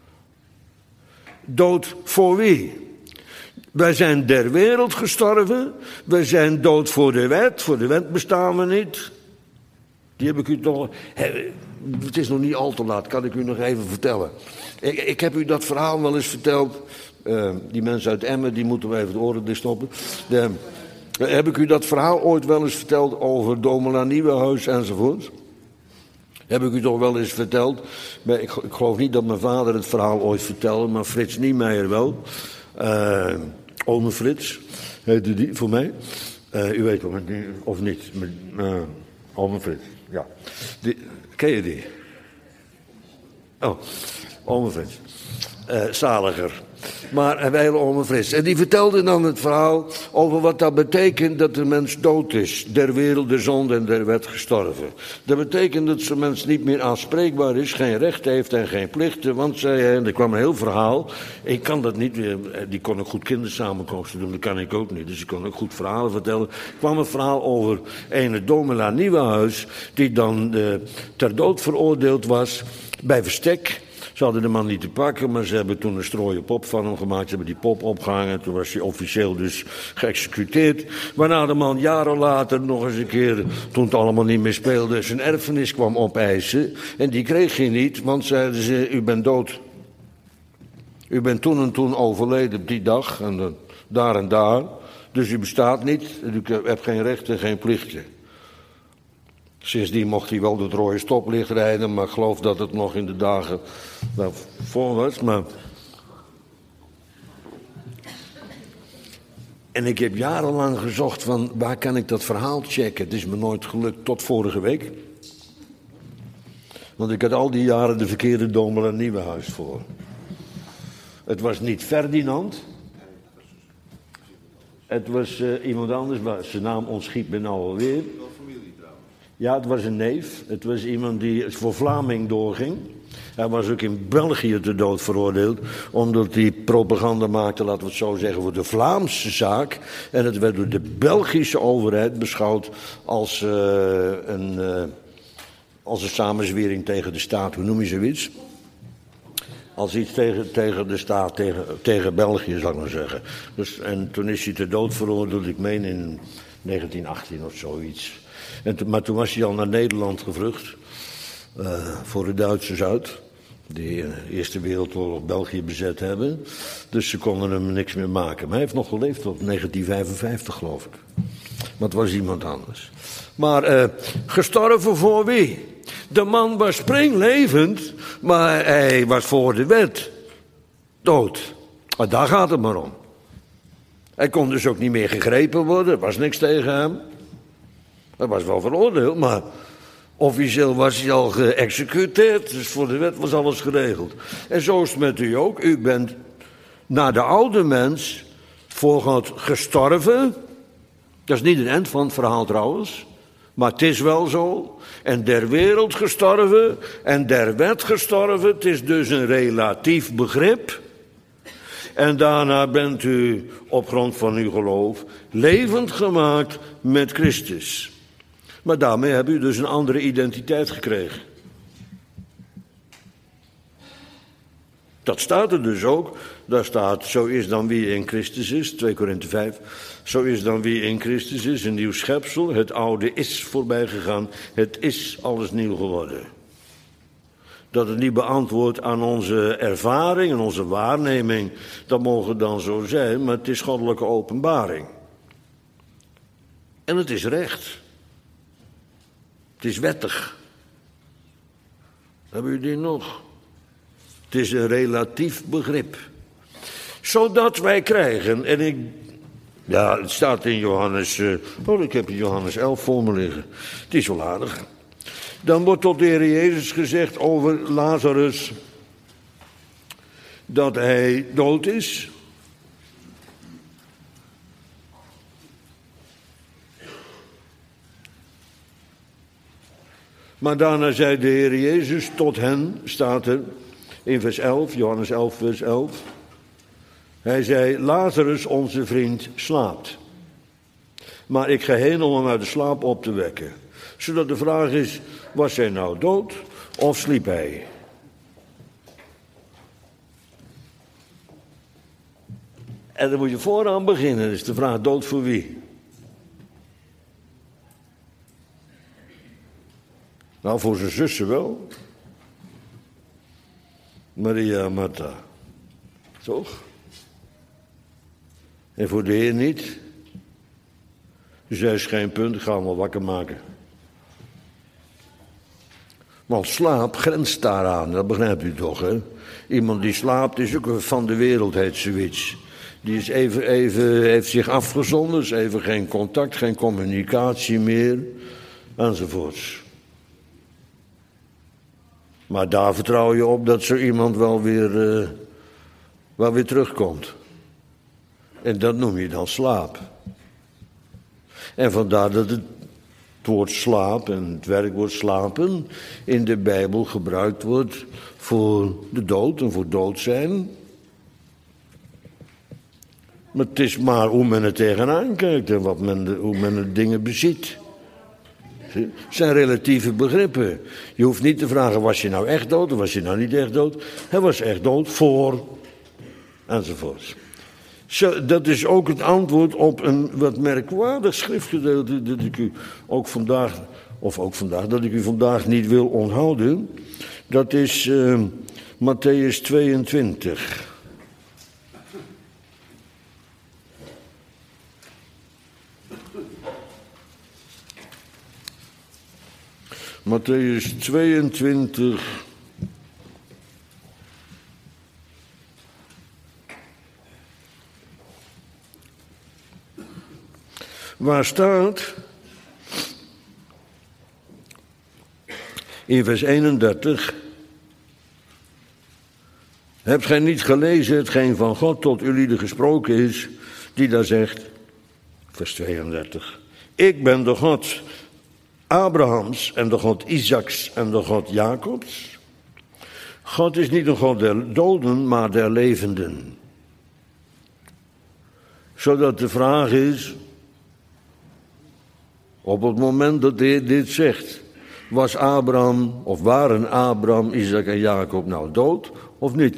Dood voor wie? Wij zijn der wereld gestorven. Wij zijn dood voor de wet. Voor de wet bestaan we niet. Die heb ik u toch... Het is nog niet al te laat, kan ik u nog even vertellen. Ik heb u dat verhaal wel eens verteld. Die mensen uit Emmen, die moeten we even de oren dichtstoppen. Heb ik u dat verhaal ooit wel eens verteld over Domela Nieuwenhuis enzovoort? Heb ik u toch wel eens verteld? Ik geloof niet dat mijn vader het verhaal ooit vertelde, maar Frits Niemeyer wel. Ome Frits heette die voor mij. U weet wel, of niet? Ome Frits, ja. Ken je die? Oh, Ome Frits. Zaliger. Maar wij ome Frits. En die vertelde dan het verhaal over wat dat betekent dat de mens dood is. Der wereld de zonde en der wet gestorven. Dat betekent dat zo'n mens niet meer aanspreekbaar is, geen recht heeft en geen plichten. Want zei hij, en er kwam een heel verhaal. Ik kan dat niet, die kon ook goed kindersamenkomsten doen, dat kan ik ook niet. Dus ik kon ook goed verhalen vertellen. Er kwam een verhaal over een dominee Nieuwenhuis, die dan ter dood veroordeeld was bij verstek. Ze hadden de man niet te pakken, maar ze hebben toen een strooien pop van hem gemaakt. Ze hebben die pop opgehangen. Toen was hij officieel dus geëxecuteerd. Waarna de man jaren later nog eens een keer, toen het allemaal niet meer speelde, zijn erfenis kwam opeisen. En die kreeg hij niet, want zeiden ze, u bent dood. U bent toen en toen overleden op die dag en daar. Dus u bestaat niet. U hebt geen rechten en geen plichten. Sindsdien mocht hij wel door het rode stoplicht rijden, maar ik geloof dat het nog in de dagen daarvoor was. En ik heb jarenlang gezocht van waar kan ik dat verhaal checken. Het is me nooit gelukt tot vorige week. Want ik had al die jaren de verkeerde dominee Nieuwenhuis voor. Het was niet Ferdinand. Het was iemand anders, maar zijn naam ontschiet me nou alweer. Ja, het was een neef. Het was iemand die voor Vlaming doorging. Hij was ook in België te dood veroordeeld, omdat hij propaganda maakte, laten we het zo zeggen, voor de Vlaamse zaak. En het werd door de Belgische overheid beschouwd als een samenzwering tegen de staat. Hoe noem je zoiets? Als iets tegen de staat, tegen België, zou ik maar zeggen. Dus, en toen is hij te dood veroordeeld, ik meen in 1918 of zoiets. Maar toen was hij al naar Nederland gevlucht. Voor de Duitsers uit. Die in de Eerste Wereldoorlog België bezet hebben. Dus ze konden hem niks meer maken. Maar hij heeft nog geleefd tot 1955, geloof ik. Maar het was iemand anders. Maar gestorven voor wie? De man was springlevend, maar hij was voor de wet dood. Maar daar gaat het maar om. Hij kon dus ook niet meer gegrepen worden. Er was niks tegen hem. Hij was wel veroordeeld, maar officieel was hij al geëxecuteerd. Dus voor de wet was alles geregeld. En zo is het met u ook. U bent naar de oude mens voor God gestorven. Dat is niet een eind van het verhaal trouwens. Maar het is wel zo. En der wereld gestorven en der wet gestorven. Het is dus een relatief begrip. En daarna bent u op grond van uw geloof levend gemaakt met Christus. Maar daarmee hebt u dus een andere identiteit gekregen. Dat staat er dus ook. Daar staat, zo is dan wie in Christus is, 2 Korinthe 5. Zo is dan wie in Christus is, een nieuw schepsel. Het oude is voorbij gegaan. Het is alles nieuw geworden. Dat het niet beantwoordt aan onze ervaring en onze waarneming, dat mogen dan zo zijn, maar het is goddelijke openbaring. En het is recht. Het is wettig. Hebben jullie die nog? Het is een relatief begrip. Zodat wij krijgen, het staat in Johannes, ik heb Johannes 11 voor me liggen. Het is wel aardig. Dan wordt tot de Heer Jezus gezegd over Lazarus dat hij dood is. Maar daarna zei de Heer Jezus tot hen, staat er in vers 11, Johannes 11 vers 11. Hij zei, Lazarus onze vriend slaapt. Maar ik ga heen om hem uit de slaap op te wekken. Zodat de vraag is, was hij nou dood of sliep hij? En dan moet je vooraan beginnen, dus de vraag, dood voor wie? Nou, voor zijn zussen wel. Maria en Martha. Toch? En voor de Heer niet. Dus hij is geen punt, ik ga hem wel wakker maken. Want slaap grenst daaraan, dat begrijpt u toch, hè? Iemand die slaapt is ook van de wereld, heet zoiets. Die is even heeft zich afgezonderd, is even geen contact, geen communicatie meer, enzovoorts. Maar daar vertrouw je op dat zo iemand wel weer terugkomt. En dat noem je dan slaap. En vandaar dat het woord slaap en het werkwoord slapen in de Bijbel gebruikt wordt voor de dood en voor dood zijn. Maar het is maar hoe men er tegenaan kijkt en hoe men de dingen beziet. Het zijn relatieve begrippen. Je hoeft niet te vragen, was je nou echt dood of was je nou niet echt dood? Hij was echt dood voor, enzovoort. Dat is ook het antwoord op een wat merkwaardig schriftgedeelte dat ik u dat ik u vandaag niet wil onthouden. Dat is Mattheüs 22. Mattheüs 22. Waar staat in vers 31: hebt gij niet gelezen hetgeen van God tot ulieden gesproken is, die daar zegt, vers 32, ik ben de God Abrahams en de God Isaaks en de God Jacobs. God is niet een God der doden, maar der levenden. Zodat de vraag is, op het moment dat hij dit zegt, waren Abraham, Isaac en Jacob nou dood of niet?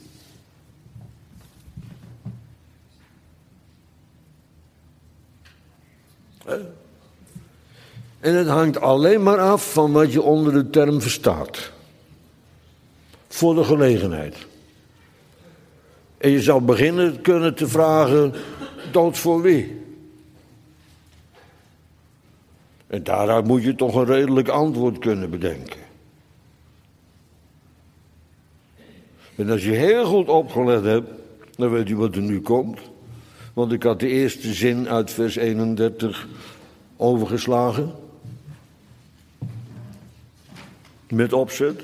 En het hangt alleen maar af van wat je onder de term verstaat. Voor de gelegenheid. En je zou beginnen kunnen te vragen, dood voor wie? En daaruit moet je toch een redelijk antwoord kunnen bedenken. En als je heel goed opgelet hebt, dan weet je wat er nu komt. Want ik had de eerste zin uit vers 31 overgeslagen. Met opzet.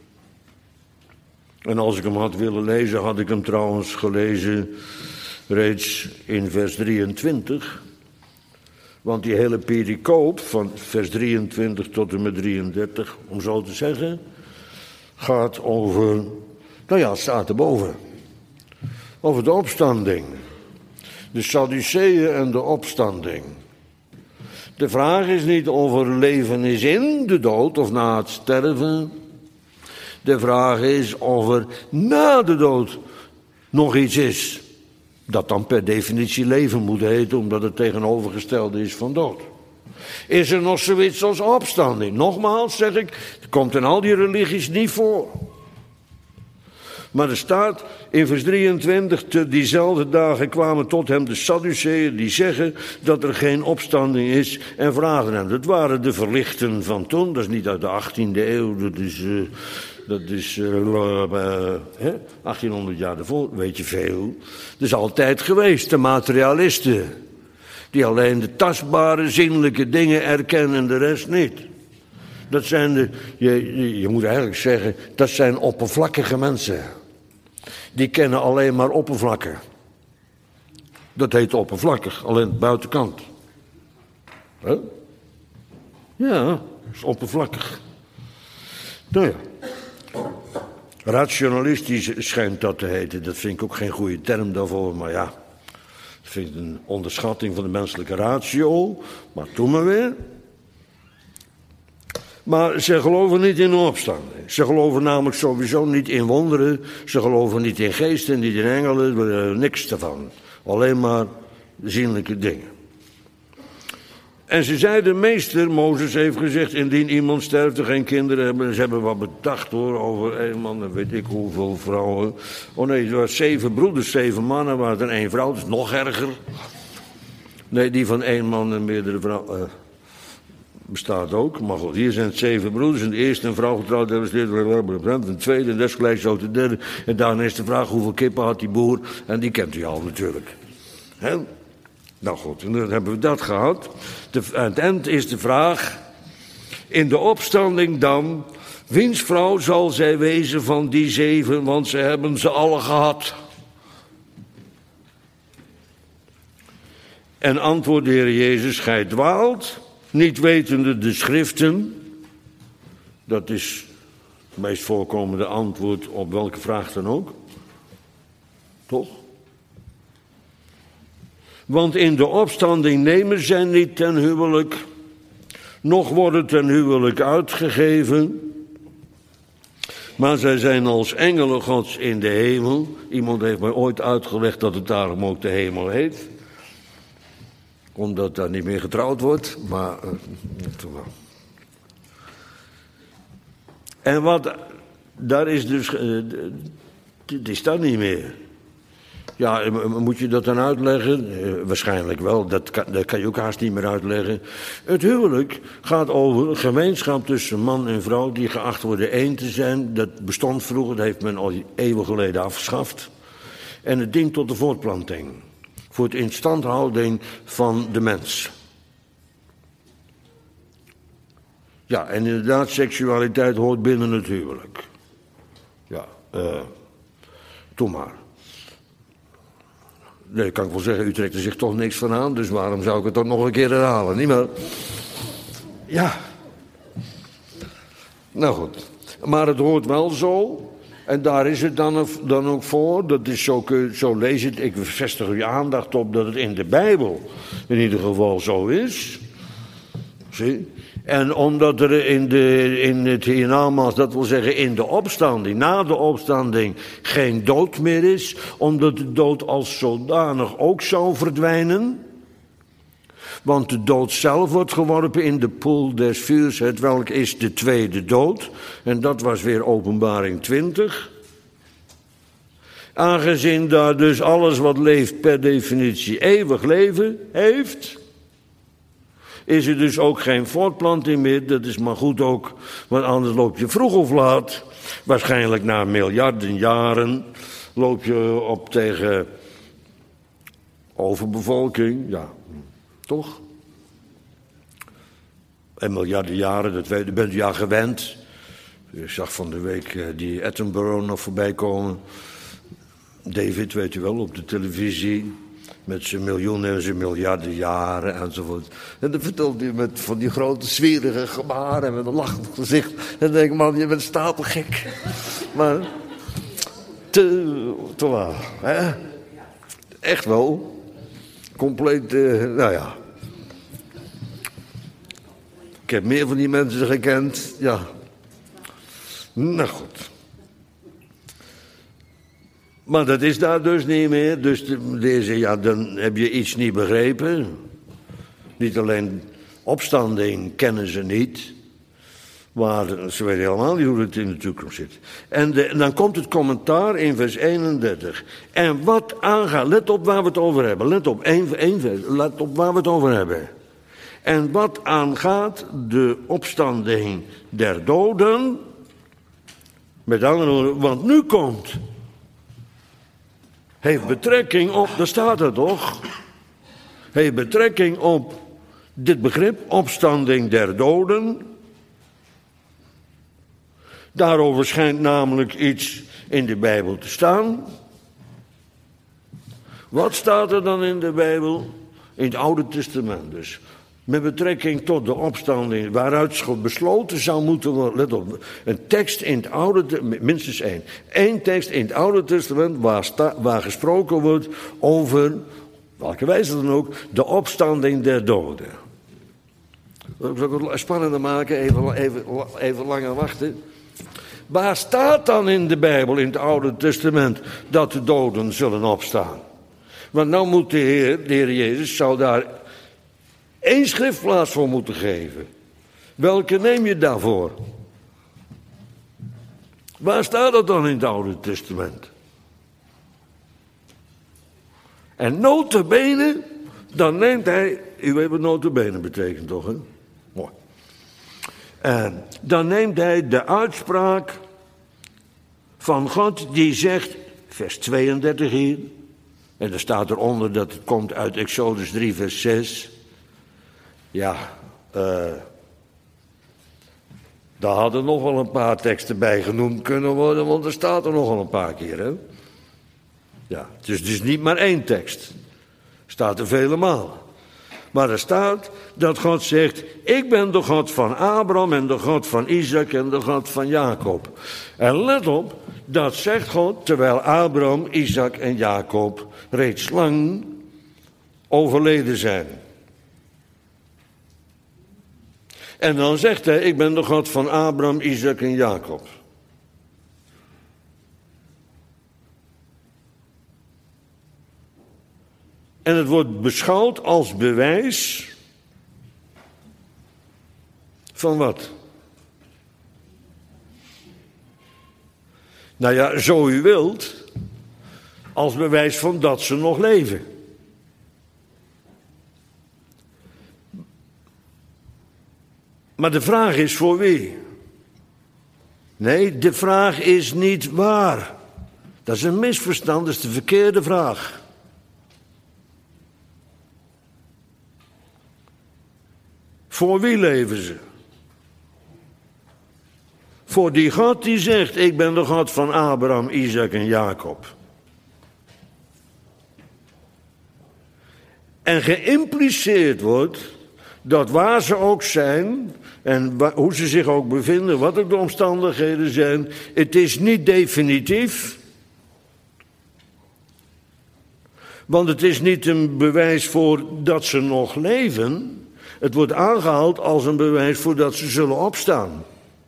En als ik hem had willen lezen, had ik hem trouwens gelezen reeds in vers 23. Want die hele pericoop van vers 23 tot en met 33, om zo te zeggen, gaat over, het staat erboven. Over de opstanding. De Sadduceeën en de opstanding. De vraag is niet of er leven is in de dood of na het sterven. De vraag is of er na de dood nog iets is. Dat dan per definitie leven moet heten, omdat het tegenovergestelde is van dood. Is er nog zoiets als opstanding? Nogmaals zeg ik, het komt in al die religies niet voor. Maar er staat in vers 23, te diezelfde dagen kwamen tot hem de Sadduceeën die zeggen dat er geen opstanding is en vragen hem. Dat waren de verlichten van toen, dat is niet uit de 18e eeuw, dat is 1800 jaar daarvoor, weet je veel. Dat is altijd geweest, de materialisten. Die alleen de tastbare, zinnelijke dingen erkennen en de rest niet. Dat zijn je moet eigenlijk zeggen, dat zijn oppervlakkige mensen. Die kennen alleen maar oppervlakken. Dat heet oppervlakkig, alleen de buitenkant. Huh? Ja, dat is oppervlakkig. Nou ja. Rationalistisch schijnt dat te heten. Dat vind ik ook geen goede term daarvoor, maar ja. Dat vind ik een onderschatting van de menselijke ratio. Maar toen maar weer. Maar ze geloven niet in de opstanding. Ze geloven namelijk sowieso niet in wonderen. Ze geloven niet in geesten, niet in engelen, niks daarvan. Alleen maar zienlijke dingen. En ze zeiden, meester, Mozes heeft gezegd, indien iemand sterft en geen kinderen hebben. Ze hebben wat bedacht hoor, over een man en weet ik hoeveel vrouwen. Oh nee, er waren 7 broeders, 7 mannen, waren er 1 vrouw, dat is nog erger. Nee, die van 1 man en meerdere vrouwen. bestaat ook. Maar goed, hier zijn het 7 broeders. En de eerste een vrouw getrouwd, een tweede, en desgelijks zo de derde. En daarna is de vraag, hoeveel kippen had die boer? En die kent u al natuurlijk. He? Nou goed, en dan hebben we dat gehad. Aan het eind is de vraag, in de opstanding dan, wiens vrouw zal zij wezen van die 7, want ze hebben ze alle gehad. En antwoordde de Heer Jezus, gij dwaalt, niet wetende de schriften. Dat is het meest voorkomende antwoord op welke vraag dan ook. Toch? Want in de opstanding nemen zij niet ten huwelijk, noch worden ten huwelijk uitgegeven, maar zij zijn als engelen Gods in de hemel. Iemand heeft mij ooit uitgelegd dat het daarom ook de hemel heet. Omdat daar niet meer getrouwd wordt, maar en wat, daar is dus, het is dat niet meer. Ja, moet je dat dan uitleggen? Waarschijnlijk wel, dat kan je ook haast niet meer uitleggen. Het huwelijk gaat over gemeenschap tussen man en vrouw die geacht worden één te zijn. Dat bestond vroeger, dat heeft men al eeuwen geleden afgeschaft. En het dient tot de voortplanting. Voor het instandhouding van de mens. Ja, en inderdaad, seksualiteit hoort binnen het huwelijk. Ja, doe maar. Nee, kan ik wel zeggen, u trekt er zich toch niks van aan, dus waarom zou ik het toch nog een keer herhalen, niet meer? Ja. Nou goed, maar het hoort wel zo, en daar is het dan ook voor, dat is zo lees je het, ik vestig uw aandacht op dat het in de Bijbel in ieder geval zo is. Zie? En omdat er in het hiernamaals, dat wil zeggen in de opstanding, na de opstanding, geen dood meer is, omdat de dood als zodanig ook zou verdwijnen. Want de dood zelf wordt geworpen in de poel des vuurs, hetwelk is de tweede dood. En dat was weer Openbaring 20. Aangezien daar dus alles wat leeft per definitie eeuwig leven heeft, is er dus ook geen voortplanting meer. Dat is maar goed ook, want anders loop je vroeg of laat, waarschijnlijk na miljarden jaren, loop je op tegen overbevolking, ja, toch? En miljarden jaren, dat bent u ja gewend. Ik zag van de week die Attenborough nog voorbij komen. David, weet u wel, op de televisie. Met zijn miljoenen en zijn miljarden jaren enzovoort. En dan vertelt hij met van die grote zwierige gebaren en met een lachend gezicht. En dan denk ik, man, je bent stapelgek. Maar te laag. Hè? Echt wel. Compleet, nou ja. Ik heb meer van die mensen gekend. Ja. Nou goed. Maar dat is daar dus niet meer. Dus deze, ja, dan heb je iets niet begrepen. Niet alleen opstanding kennen ze niet. Maar ze weten helemaal niet hoe het in de toekomst zit. En dan komt het commentaar in vers 31. En wat aangaat, let op waar we het over hebben. Let op, één vers, let op waar we het over hebben. En wat aangaat de opstanding der doden. Met andere woorden, want nu komt. Heeft betrekking op, daar staat het toch? Heeft betrekking op dit begrip, opstanding der doden. Daarover schijnt namelijk iets in de Bijbel te staan. Wat staat er dan in de Bijbel? In het Oude Testament dus. Met betrekking tot de opstanding, waaruit besloten zou moeten worden. Let op, een tekst in het Oude, minstens één. Eén tekst in het Oude Testament waar gesproken wordt over, welke wijze dan ook, de opstanding der doden. Zal ik het spannender maken, even langer wachten. Waar staat dan in de Bijbel, in het Oude Testament, dat de doden zullen opstaan? Want nou moet de Heer Jezus, zou daar één schriftplaats voor moeten geven. Welke neem je daarvoor? Waar staat dat dan in het Oude Testament? En nota bene, dan neemt hij, u weet wat nota bene betekent toch, hè? Mooi. Dan neemt hij de uitspraak van God die zegt, vers 32 hier, en er staat eronder dat het komt uit Exodus 3 vers 6. Ja, daar hadden nog wel een paar teksten bij genoemd kunnen worden, want er staat er nog wel een paar keer, hè. Ja, het is dus niet maar één tekst. Staat er vele malen. Maar er staat dat God zegt, ik ben de God van Abraham en de God van Isaac en de God van Jacob. En let op, dat zegt God terwijl Abraham, Isaac en Jacob reeds lang overleden zijn. En dan zegt hij, ik ben de God van Abraham, Isaac en Jacob. En het wordt beschouwd als bewijs van wat? Nou ja, zo u wilt, als bewijs van dat ze nog leven. Maar de vraag is voor wie? Nee, de vraag is niet waar. Dat is een misverstand, dat is de verkeerde vraag. Voor wie leven ze? Voor die God die zegt, ik ben de God van Abraham, Isaac en Jacob. En geïmpliceerd wordt dat waar ze ook zijn en hoe ze zich ook bevinden, wat ook de omstandigheden zijn, het is niet definitief. Want het is niet een bewijs voor dat ze nog leven. Het wordt aangehaald als een bewijs voor dat ze zullen opstaan.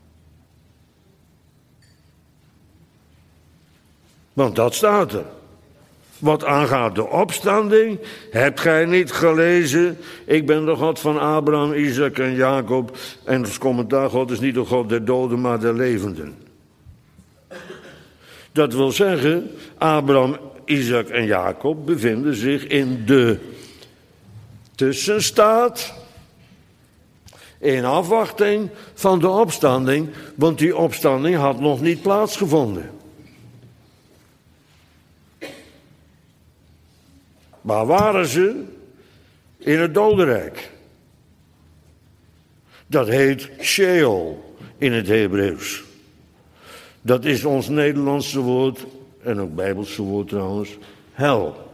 Want dat staat er. Wat aangaat de opstanding, hebt gij niet gelezen? Ik ben de God van Abraham, Isaac en Jacob. En als commentaar, God is niet de God der doden, maar der levenden. Dat wil zeggen, Abraham, Isaac en Jacob bevinden zich in de tussenstaat, in afwachting van de opstanding, want die opstanding had nog niet plaatsgevonden. Waar waren ze? In het dodenrijk. Dat heet Sheol in het Hebreeuws. Dat is ons Nederlandse woord, en ook Bijbelse woord trouwens, hel.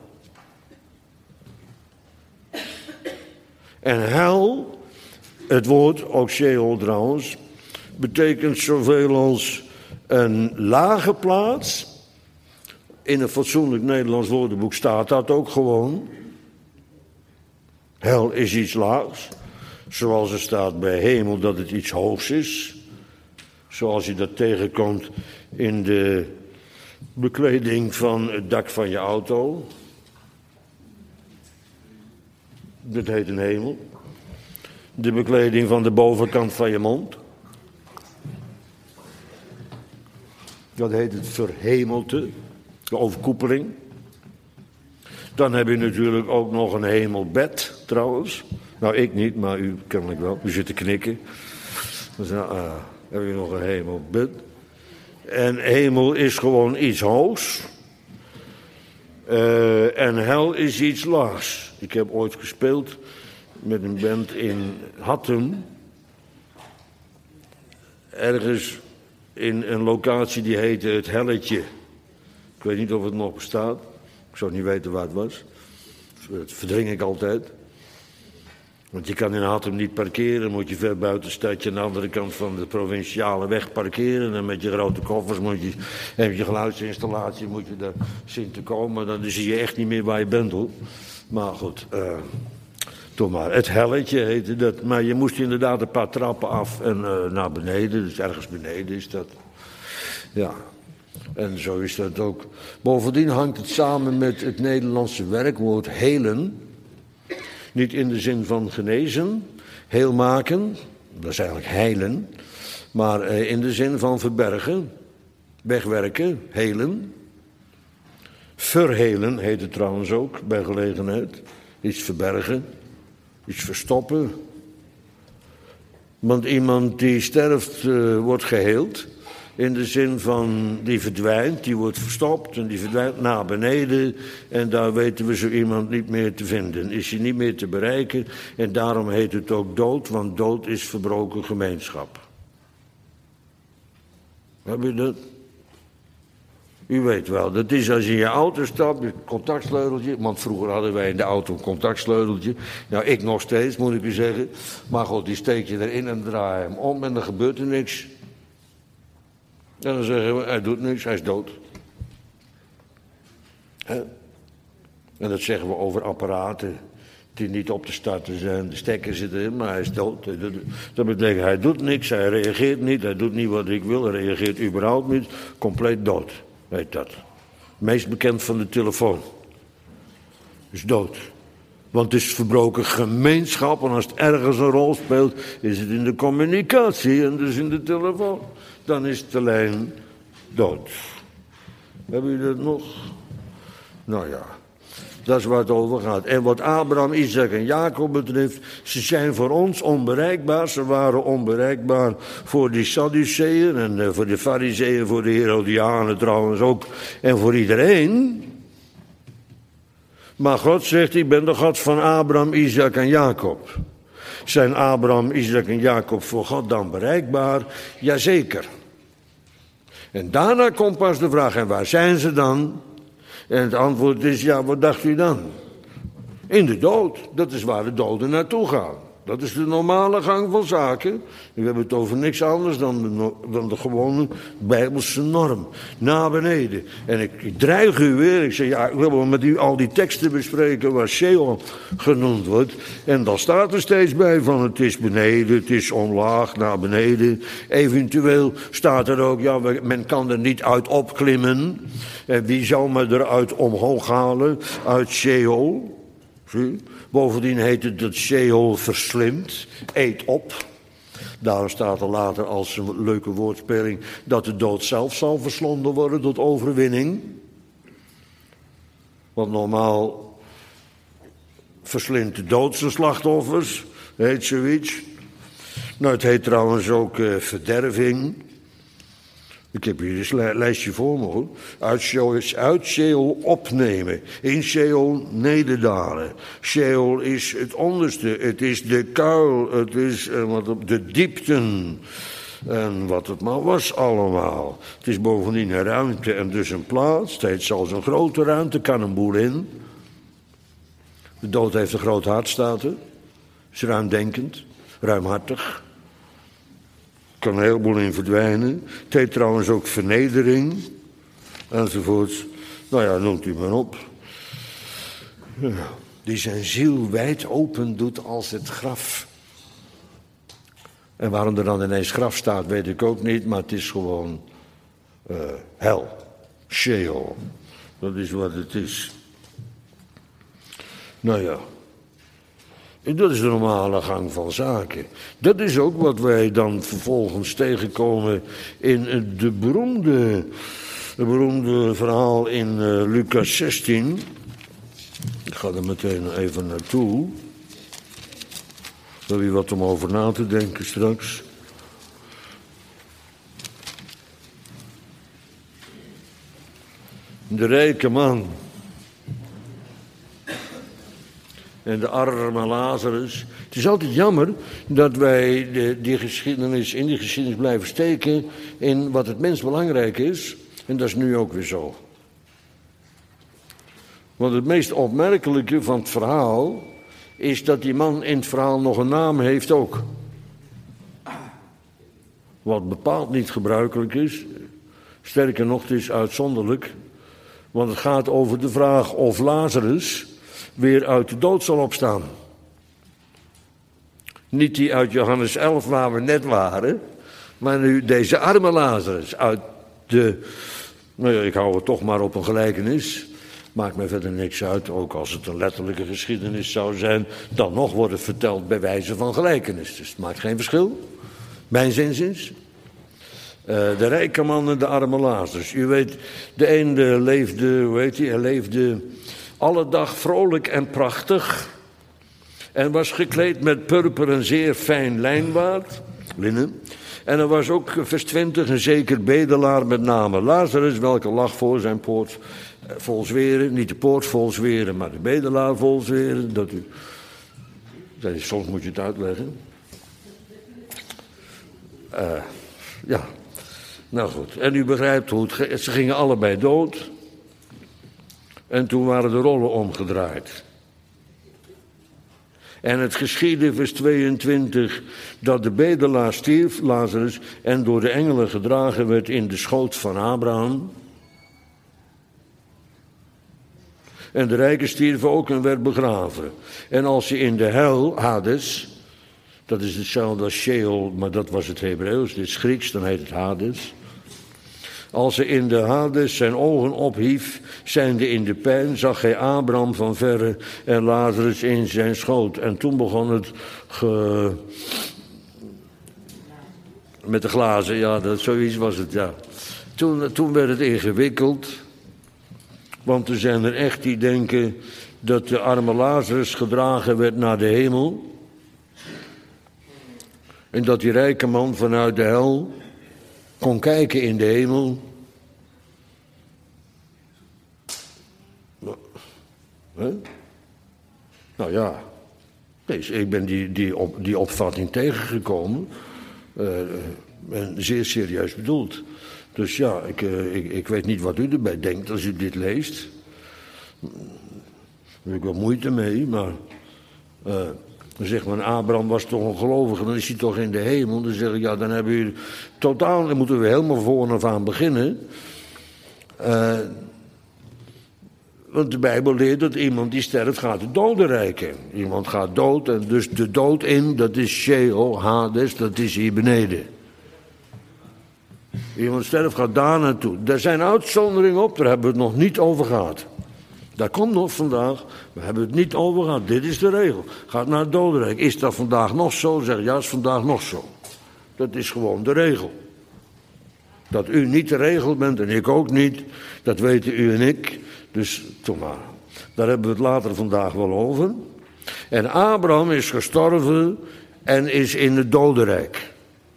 En hel, het woord, ook Sheol trouwens, betekent zoveel als een lage plaats. In een fatsoenlijk Nederlands woordenboek staat dat ook gewoon. Hel is iets laags. Zoals er staat bij hemel dat het iets hoogs is. Zoals je dat tegenkomt in de bekleding van het dak van je auto. Dat heet een hemel. De bekleding van de bovenkant van je mond. Dat heet het verhemelte. De overkoepeling. Dan heb je natuurlijk ook nog een hemelbed, trouwens. Nou, ik niet, maar u kennelijk wel. U zit te knikken. Dus heb je nog een hemelbed. En hemel is gewoon iets hoogs. En hel is iets laags. Ik heb ooit gespeeld met een band in Hattem. Ergens in een locatie die heette het Helletje. Ik weet niet of het nog bestaat. Ik zou niet weten waar het was. Dat verdring ik altijd. Want je kan in Hattem niet parkeren. Moet je ver buiten het stadje aan de andere kant van de provinciale weg parkeren. En met je grote koffers moet je, heb je geluidsinstallatie, moet je daar zien te komen. Dan zie je echt niet meer waar je bent, hoor. Maar goed, toch maar. Het Helletje heette dat. Maar je moest inderdaad een paar trappen af en naar beneden. Dus ergens beneden is dat. Ja. En zo is dat ook. Bovendien hangt het samen met het Nederlandse werkwoord helen. Niet in de zin van genezen, heel maken, dat is eigenlijk heilen. Maar in de zin van verbergen, wegwerken, helen. Verhelen heet het trouwens ook, bij gelegenheid. Iets verbergen, iets verstoppen. Want iemand die sterft wordt geheeld. In de zin van, die verdwijnt, die wordt verstopt en die verdwijnt naar beneden. En daar weten we zo iemand niet meer te vinden. Is hij niet meer te bereiken. En daarom heet het ook dood, want dood is verbroken gemeenschap. Heb je dat? U weet wel, dat is als je in je auto stapt, een contactsleuteltje. Want vroeger hadden wij in de auto een contactsleuteltje. Nou, ik nog steeds, moet ik u zeggen. Maar goed, die steek je erin en draai hem om en dan gebeurt er niks. En dan zeggen we, hij doet niks, hij is dood. He? En dat zeggen we over apparaten die niet op te starten zijn. De stekker zit erin, maar hij is dood. Dat betekent, hij doet niks, hij reageert niet, hij doet niet wat ik wil, hij reageert überhaupt niet. Compleet dood, heet dat. Meest bekend van de telefoon. Is dood. Want het is verbroken gemeenschap en als het ergens een rol speelt, is het in de communicatie en dus in de telefoon. Dan is de lijn dood. Hebben jullie dat nog? Nou ja, dat is waar het over gaat. En wat Abraham, Isaac en Jacob betreft, ze zijn voor ons onbereikbaar. Ze waren onbereikbaar voor die Sadduceeën en voor de Farizeeën, voor de Herodianen trouwens ook. En voor iedereen. Maar God zegt, ik ben de God van Abraham, Isaac en Jacob. Zijn Abraham, Isaac en Jacob voor God dan bereikbaar? Jazeker. En daarna komt pas de vraag, en waar zijn ze dan? En het antwoord is, ja, wat dacht u dan? In de dood. Dat is waar de doden naartoe gaan. Dat is de normale gang van zaken. We hebben het over niks anders dan de gewone Bijbelse norm. Naar beneden. En ik dreig u weer. Ik zeg, ja, ik wil wel met u al die teksten bespreken waar Sheol genoemd wordt. En dan staat er steeds bij van het is beneden, het is omlaag, naar beneden. Eventueel staat er ook, ja, men kan er niet uit opklimmen. En wie zou me eruit omhoog halen? Uit Sheol. Zie? Bovendien heet het dat Sheol verslindt, eet op. Daarom staat er later als een leuke woordspeling dat de dood zelf zal verslonden worden tot overwinning. Want normaal verslindt de dood zijn slachtoffers, heet zoiets. Nou, het heet trouwens ook verderving. Ik heb hier een lijstje voor me, hoor. Uit Sheol opnemen. In Sheol nederdalen. Sheol is het onderste. Het is de kuil. Het is de diepten. En wat het maar was allemaal. Het is bovendien een ruimte en dus een plaats. Steeds als een grote ruimte. Kan een boel in. De dood heeft een groot hart, staat er. Is ruimdenkend. Ruimhartig. Kan een heleboel in verdwijnen. Het heet trouwens ook vernedering. Enzovoorts. Nou ja, noemt u maar op. Ja, die zijn ziel wijd open doet als het graf. En waarom er dan ineens graf staat, weet ik ook niet. Maar het is gewoon hel. Sheol. Dat is wat het is. Nou ja. En dat is de normale gang van zaken. Dat is ook wat wij dan vervolgens tegenkomen in het beroemde verhaal in Lucas 16. Ik ga er meteen even naartoe. Wil je wat om over na te denken straks? De rijke man en de arme Lazarus. Het is altijd jammer dat wij in die geschiedenis blijven steken in wat het mens belangrijk is. En dat is nu ook weer zo. Want het meest opmerkelijke van het verhaal is dat die man in het verhaal nog een naam heeft ook. Wat bepaald niet gebruikelijk is. Sterker nog, het is uitzonderlijk. Want het gaat over de vraag of Lazarus weer uit de dood zal opstaan. Niet die uit Johannes 11 waar we net waren, maar nu deze arme Lazarus uit de... Nou ja, ik hou het toch maar op een gelijkenis. Maakt mij verder niks uit, ook als het een letterlijke geschiedenis zou zijn, dan nog wordt het verteld bij wijze van gelijkenis. Dus het maakt geen verschil, mijn zinziens. De rijke man en de arme Lazarus. U weet, de een leefde, hij leefde alle dag vrolijk en prachtig. En was gekleed met purper en zeer fijn lijnwaad, linnen. En er was ook vers 20 een zeker bedelaar met name Lazarus, welke lag voor zijn poort vol zweren. Niet de poort vol zweren, maar de bedelaar vol zweren. Soms moet je het uitleggen. Ja, nou goed. En u begrijpt hoe het ging. Ze gingen allebei dood. En toen waren de rollen omgedraaid. En het geschiedde, vers 22, dat de bedelaar stierf, Lazarus, en door de engelen gedragen werd in de schoot van Abraham. En de rijken stierven ook en werd begraven. En als je in de hel, Hades, dat is hetzelfde als Sheol, maar dat was het Hebreeuws, dit is Grieks, dan heet het Hades. Als hij in de Hades zijn ogen ophief, zijnde in de pijn, zag hij Abraham van verre en Lazarus in zijn schoot. En toen begon het met de glazen, ja, zoiets was het, ja. Toen werd het ingewikkeld, want er zijn er echt die denken dat de arme Lazarus gedragen werd naar de hemel. En dat die rijke man vanuit de hel kon kijken in de hemel. Nou ja, nee, ik ben die opvatting tegengekomen. En zeer serieus bedoeld. Dus ja, ik weet niet wat u erbij denkt als u dit leest. Daar heb ik wel moeite mee, maar dan zegt men, Abraham was toch een gelovige, dan is hij toch in de hemel. Dan zeg ik, ja, dan hebben jullie totaal, dan moeten we helemaal vooraf aan beginnen. Want de Bijbel leert dat iemand die sterft gaat de dodenrijk in. Iemand gaat dood en dus de dood in, dat is Sheol, Hades, dat is hier beneden. Iemand sterft gaat daar naartoe. Daar zijn uitzonderingen op, daar hebben we het nog niet over gehad. Dat komt nog vandaag, we hebben het niet over gehad. Dit is de regel. Gaat naar het dodenrijk. Is dat vandaag nog zo? Zeg ja, is vandaag nog zo. Dat is gewoon de regel. Dat u niet de regel bent en ik ook niet, dat weten u en ik. Dus toch maar. Daar hebben we het later vandaag wel over. En Abraham is gestorven en is in het dodenrijk.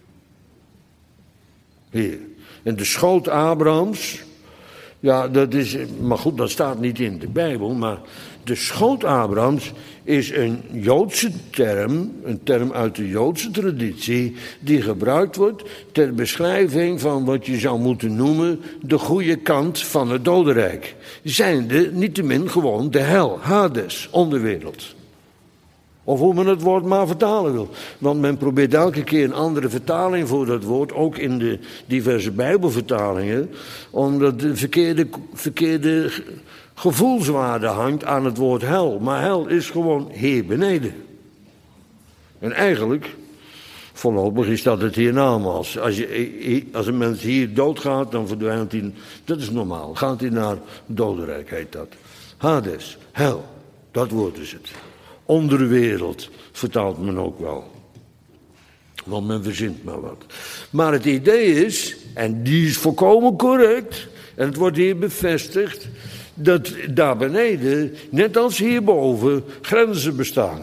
Hier. En de schoot Abrahams, ja, dat is, maar goed, dat staat niet in de Bijbel, maar de schoot Abrahams is een Joodse term, een term uit de Joodse traditie, die gebruikt wordt ter beschrijving van wat je zou moeten noemen de goede kant van het dodenrijk. Zijnde niettemin gewoon de hel, Hades, onderwereld. Of hoe men het woord maar vertalen wil. Want men probeert elke keer een andere vertaling voor dat woord, ook in de diverse Bijbelvertalingen, omdat de verkeerde gevoelswaarde hangt aan het woord hel. Maar hel is gewoon hier beneden. En eigenlijk, voorlopig is dat het hiernamaals. Als een mens hier doodgaat, dan verdwijnt hij, dat is normaal. Gaat hij naar dodenrijk, heet dat. Hades, hel, dat woord is het. Onderwereld, vertaalt men ook wel. Want men verzint maar wat. Maar het idee is, en die is volkomen correct, en het wordt hier bevestigd, dat daar beneden, net als hierboven, grenzen bestaan.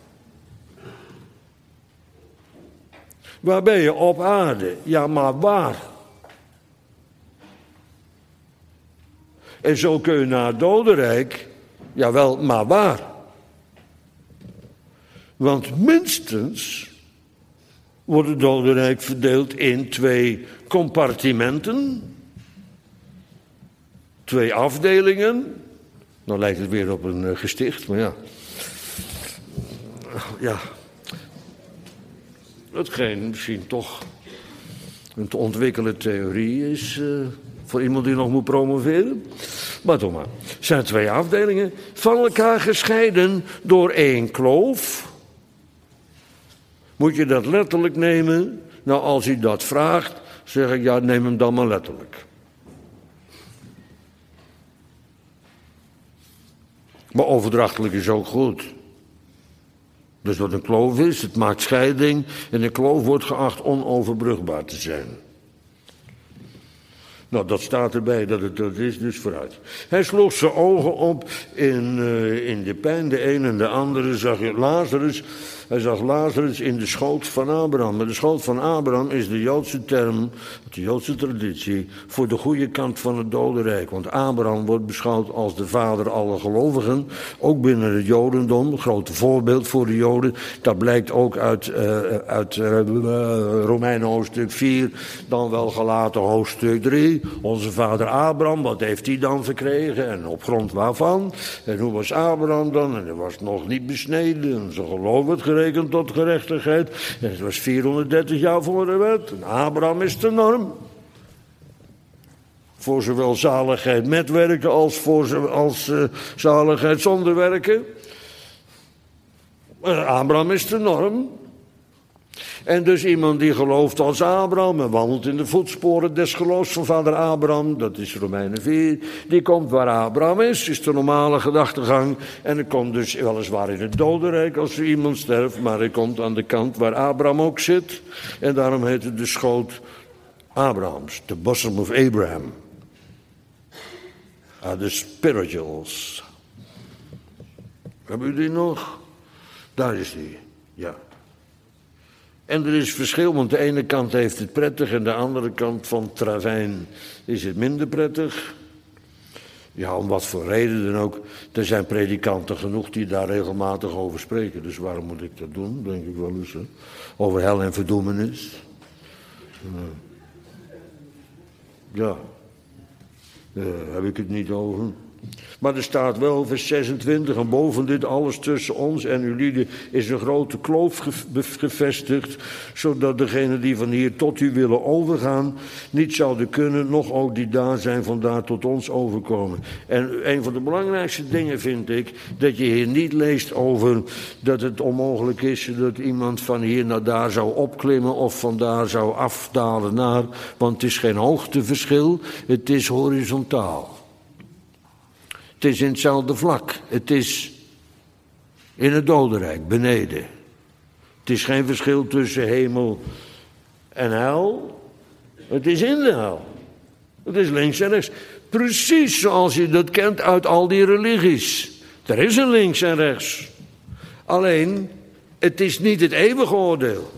Waar ben je? Op aarde. Ja, maar waar? En zo kun je naar het dodenrijk, jawel, maar waar? Want minstens wordt het dodenrijk verdeeld in 2 compartimenten. 2 afdelingen. Nou lijkt het weer op een gesticht, maar ja. Ja. Hetgeen misschien toch een te ontwikkelde theorie is voor iemand die nog moet promoveren. Maar toch maar. Het zijn 2 afdelingen van elkaar gescheiden door 1 kloof. Moet je dat letterlijk nemen? Nou, als u dat vraagt, zeg ik ja, neem hem dan maar letterlijk. Maar overdrachtelijk is ook goed. Dus wat een kloof is, het maakt scheiding en een kloof wordt geacht onoverbrugbaar te zijn. Nou, dat staat erbij dat het dat is, dus vooruit. Hij sloeg zijn ogen op in de pijn, de een en de andere zag Lazarus. Hij zag Lazarus in de schoot van Abraham. Maar de schoot van Abraham is de Joodse term, de Joodse traditie, voor de goede kant van het dodenrijk. Want Abraham wordt beschouwd als de vader aller gelovigen, ook binnen het Jodendom. Een groot voorbeeld voor de Joden. Dat blijkt ook uit Romeinen hoofdstuk 4, dan wel Galaten hoofdstuk 3. Onze vader Abraham, wat heeft hij dan verkregen en op grond waarvan? En hoe was Abraham dan? En hij was nog niet besneden en zijn geloof werd gerekend tot gerechtigheid. En het was 430 jaar voor de wet. En Abraham is de norm. Voor zowel zaligheid met werken als zaligheid zonder werken. Abraham is de norm. En dus iemand die gelooft als Abraham en wandelt in de voetsporen des geloofs van vader Abraham, dat is Romeinen 4, die komt waar Abraham is de normale gedachtegang. En hij komt dus weliswaar in het dodenrijk als er iemand sterft, maar hij komt aan de kant waar Abraham ook zit. En daarom heet het de schoot Abrahams, the bosom of Abraham. De spirituals. Hebben u die nog? Daar is die, ja. En er is verschil, want de ene kant heeft het prettig en de andere kant van het ravijn is het minder prettig. Ja, om wat voor reden dan ook. Er zijn predikanten genoeg die daar regelmatig over spreken. Dus waarom moet ik dat doen, denk ik wel eens. Hè? Over hel en verdoemenis. Ja, daar heb ik het niet over. Maar er staat wel, vers 26, en boven dit alles tussen ons en uw lieden is een grote kloof gevestigd, zodat degenen die van hier tot u willen overgaan, niet zouden kunnen, noch ook die daar zijn vandaar tot ons overkomen. En een van de belangrijkste dingen vind ik, dat je hier niet leest over dat het onmogelijk is dat iemand van hier naar daar zou opklimmen of van daar zou afdalen naar, want het is geen hoogteverschil, het is horizontaal. Het is in hetzelfde vlak. Het is in het dodenrijk, beneden. Het is geen verschil tussen hemel en hel. Het is in de hel. Het is links en rechts. Precies zoals je dat kent uit al die religies. Er is een links en rechts. Alleen, het is niet het eeuwige oordeel.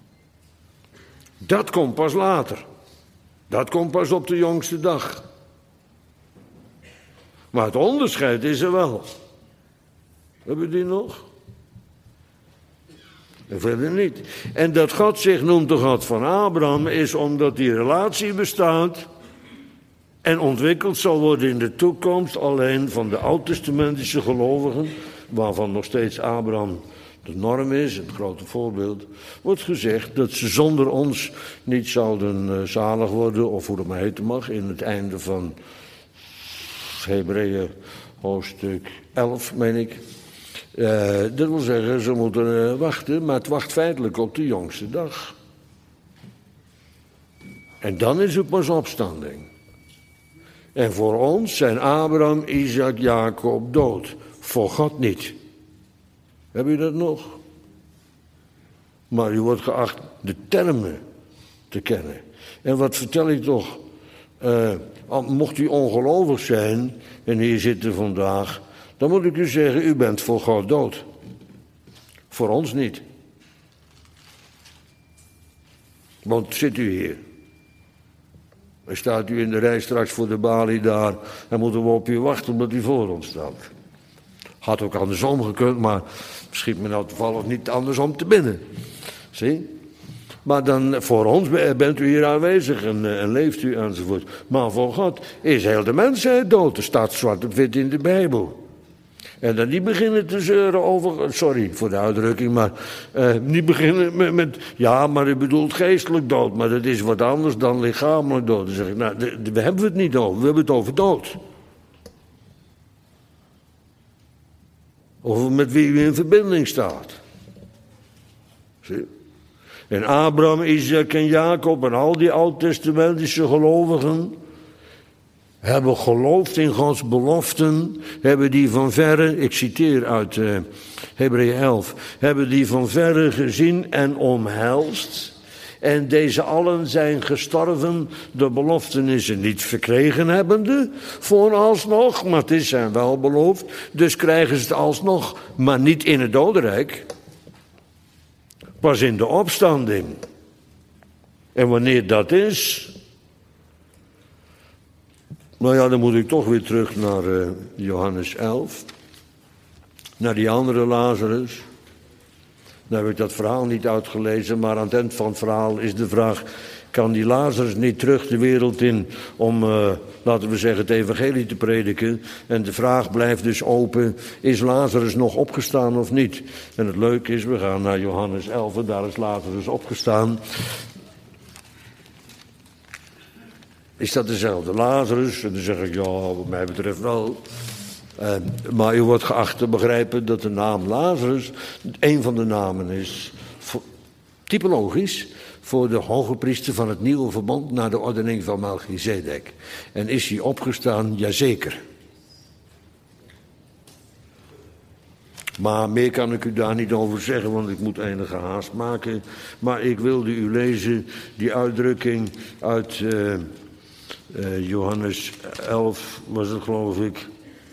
Dat komt pas later. Dat komt pas op de jongste dag. Maar het onderscheid is er wel. Hebben we die nog? En verder niet. En dat God zich noemt de God van Abraham is omdat die relatie bestaat en ontwikkeld zal worden in de toekomst alleen van de oud-testamentische gelovigen, waarvan nog steeds Abraham de norm is, het grote voorbeeld, wordt gezegd dat ze zonder ons niet zouden zalig worden, of hoe dat maar heten mag, in het einde van Hebreeën hoofdstuk 11, meen ik. Dat wil zeggen, ze moeten wachten, maar het wacht feitelijk op de jongste dag. En dan is het pas opstanding. En voor ons zijn Abraham, Isaac, Jacob dood. Voor God niet. Heb je dat nog? Maar u wordt geacht de termen te kennen. En wat vertel ik toch? Mocht u ongelovig zijn en hier zitten vandaag, dan moet ik u zeggen, u bent voor God dood. Voor ons niet. Want zit u hier. Dan staat u in de rij straks voor de balie daar, dan moeten we op u wachten omdat u voor ons staat. Had ook andersom gekund, maar schiet me nou toevallig niet andersom te binnen. Zie? Maar dan voor ons bent u hier aanwezig en leeft u enzovoort. Maar voor God is heel de mensheid dood. Er staat zwart op wit in de Bijbel. En dan niet beginnen te zeuren over, sorry voor de uitdrukking, maar niet beginnen met, ja, maar u bedoelt geestelijk dood. Maar dat is wat anders dan lichamelijk dood. Dan zeg ik, nou, we hebben het niet over, we hebben het over dood. Of met wie u in verbinding staat. Zie? En Abraham, Isaac en Jacob en al die oud-testamentische gelovigen hebben geloofd in Gods beloften, hebben die van verre, ik citeer uit Hebreeën 11, hebben die van verre gezien en omhelst En deze allen zijn gestorven, de beloftenissen niet verkregen hebbende, vooralsnog, maar het is hen wel beloofd. Dus krijgen ze het alsnog, maar niet in het dodenrijk. Pas in de opstanding. En wanneer dat is... Nou ja, dan moet ik toch weer terug naar Johannes 11. Naar die andere Lazarus. Nou heb ik dat verhaal niet uitgelezen, maar aan het eind van het verhaal is de vraag... kan die Lazarus niet terug de wereld in om, laten we zeggen, het evangelie te prediken? En de vraag blijft dus open, is Lazarus nog opgestaan of niet? En het leuke is, we gaan naar Johannes 11, daar is Lazarus opgestaan. Is dat dezelfde Lazarus? En dan zeg ik, ja, wat mij betreft wel. Maar u wordt geacht te begrijpen dat de naam Lazarus een van de namen is, typologisch, voor de hoge priester van het nieuwe verbond naar de ordening van Melchizedek. En is hij opgestaan? Jazeker. Maar meer kan ik u daar niet over zeggen, want ik moet enige haast maken. Maar ik wilde u lezen die uitdrukking uit Johannes 11, was het geloof ik.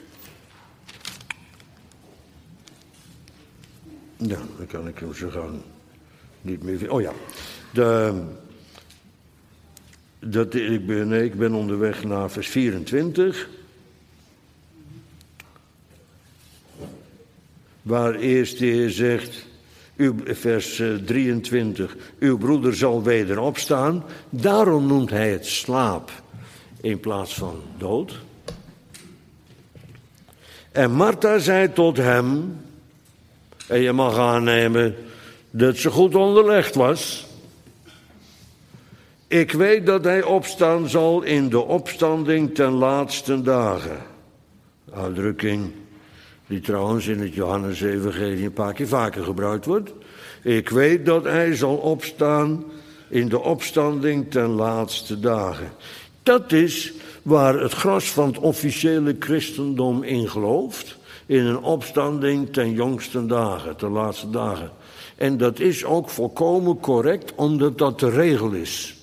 Ja, dan kan ik hem zo gaan niet meer vinden. Oh ja, ik ben onderweg naar vers 24. Waar eerst de Heer zegt, vers 23, uw broeder zal weder opstaan. Daarom noemt hij het slaap in plaats van dood. En Martha zei tot hem, en je mag aannemen dat ze goed onderlegd was. Ik weet dat hij opstaan zal in de opstanding ten laatste dagen. Uitdrukking die trouwens in het Johannes-evangelie een paar keer vaker gebruikt wordt. Ik weet dat hij zal opstaan in de opstanding ten laatste dagen. Dat is waar het gros van het officiële christendom in gelooft. In een opstanding ten jongste dagen, ten laatste dagen. En dat is ook volkomen correct, omdat dat de regel is.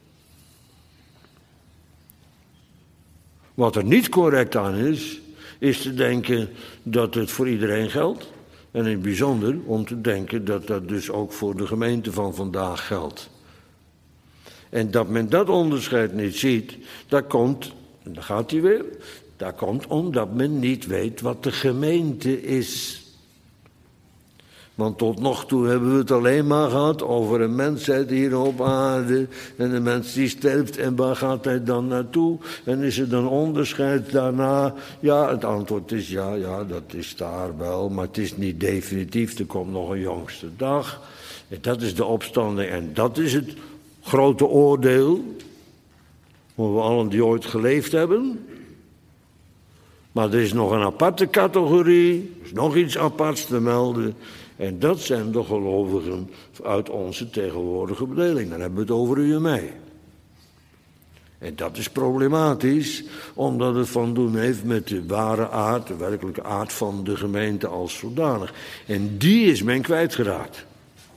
Wat er niet correct aan is te denken dat het voor iedereen geldt. En in het bijzonder om te denken dat dat dus ook voor de gemeente van vandaag geldt. En dat men dat onderscheid niet ziet, dat komt, en daar gaat hij weer, dat komt omdat men niet weet wat de gemeente is. Want tot nog toe hebben we het alleen maar gehad over een mensheid hier op aarde. En een mens die sterft en waar gaat hij dan naartoe? En is er dan onderscheid daarna? Ja, het antwoord is ja, dat is daar wel. Maar het is niet definitief, er komt nog een jongste dag. En dat is de opstanding en dat is het grote oordeel. Voor we allen die ooit geleefd hebben. Maar er is nog een aparte categorie. Er is nog iets aparts te melden. En dat zijn de gelovigen uit onze tegenwoordige bedeling. Dan hebben we het over u en mij. En dat is problematisch, omdat het van doen heeft met de ware aard, de werkelijke aard van de gemeente als zodanig. En die is men kwijtgeraakt.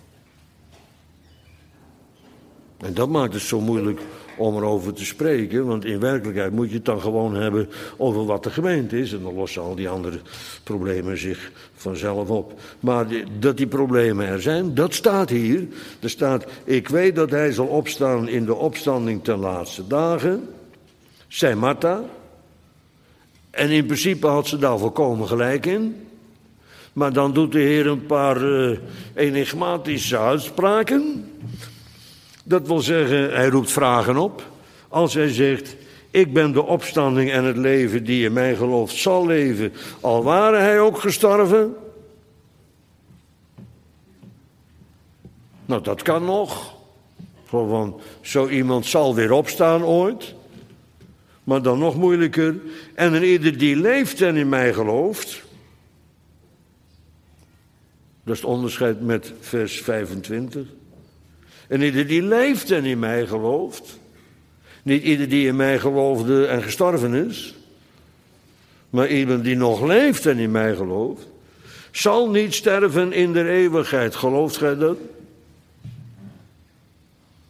En dat maakt het zo moeilijk om erover te spreken, want in werkelijkheid moet je het dan gewoon hebben over wat de gemeente is. En dan lossen al die andere problemen zich vanzelf op. Maar dat die problemen er zijn, dat staat hier. Er staat, ik weet dat hij zal opstaan in de opstanding ten laatste dagen. Zei Martha. En in principe had ze daar volkomen gelijk in. Maar dan doet de Heer een paar enigmatische uitspraken. Dat wil zeggen, hij roept vragen op. Als hij zegt, ik ben de opstanding en het leven die in mij gelooft zal leven, al ware hij ook gestorven. Nou, dat kan nog. Want zo iemand zal weer opstaan ooit. Maar dan nog moeilijker. En een ieder die leeft en in mij gelooft. Dat is het onderscheid met vers 25. En ieder die leeft en in mij gelooft. Niet ieder die in mij geloofde en gestorven is. Maar iemand die nog leeft en in mij gelooft. Zal niet sterven in de eeuwigheid. Gelooft gij dat?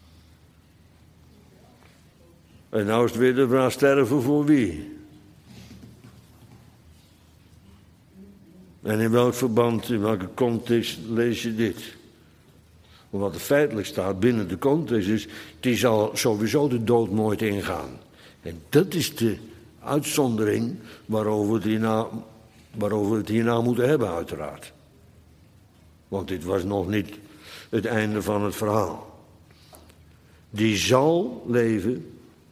En nou is het weer de vraag, sterven voor wie? En in welk verband, in welke context lees je dit? Wat er feitelijk staat binnen de context is, die zal sowieso de dood nooit ingaan. En dat is de uitzondering waarover we het hierna moeten hebben, uiteraard. Want dit was nog niet het einde van het verhaal. Die zal leven,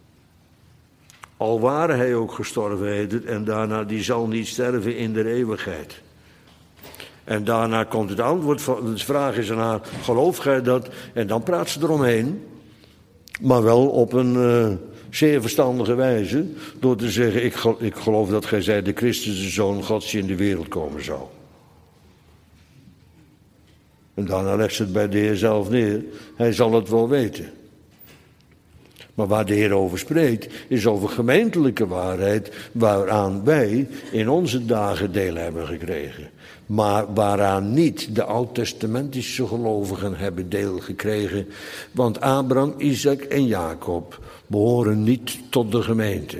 al ware hij ook gestorven, heet het, en daarna die zal niet sterven in de eeuwigheid. En daarna komt het antwoord van de vraag is aan haar, geloof gij dat? En dan praat ze eromheen, maar wel op een zeer verstandige wijze, door te zeggen, ik geloof dat gij zijt de Christus, de Zoon Gods, die in de wereld komen zal. En daarna legt ze het bij de Heer zelf neer, hij zal het wel weten. Maar waar de Heer over spreekt, is over gemeentelijke waarheid, waaraan wij in onze dagen deel hebben gekregen. Maar waaraan niet de oud-testamentische gelovigen hebben deel gekregen. Want Abraham, Isaac en Jacob behoren niet tot de gemeente.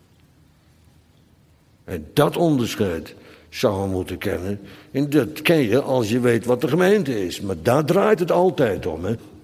En dat onderscheid zou je moeten kennen. En dat ken je als je weet wat de gemeente is. Maar daar draait het altijd om, hè.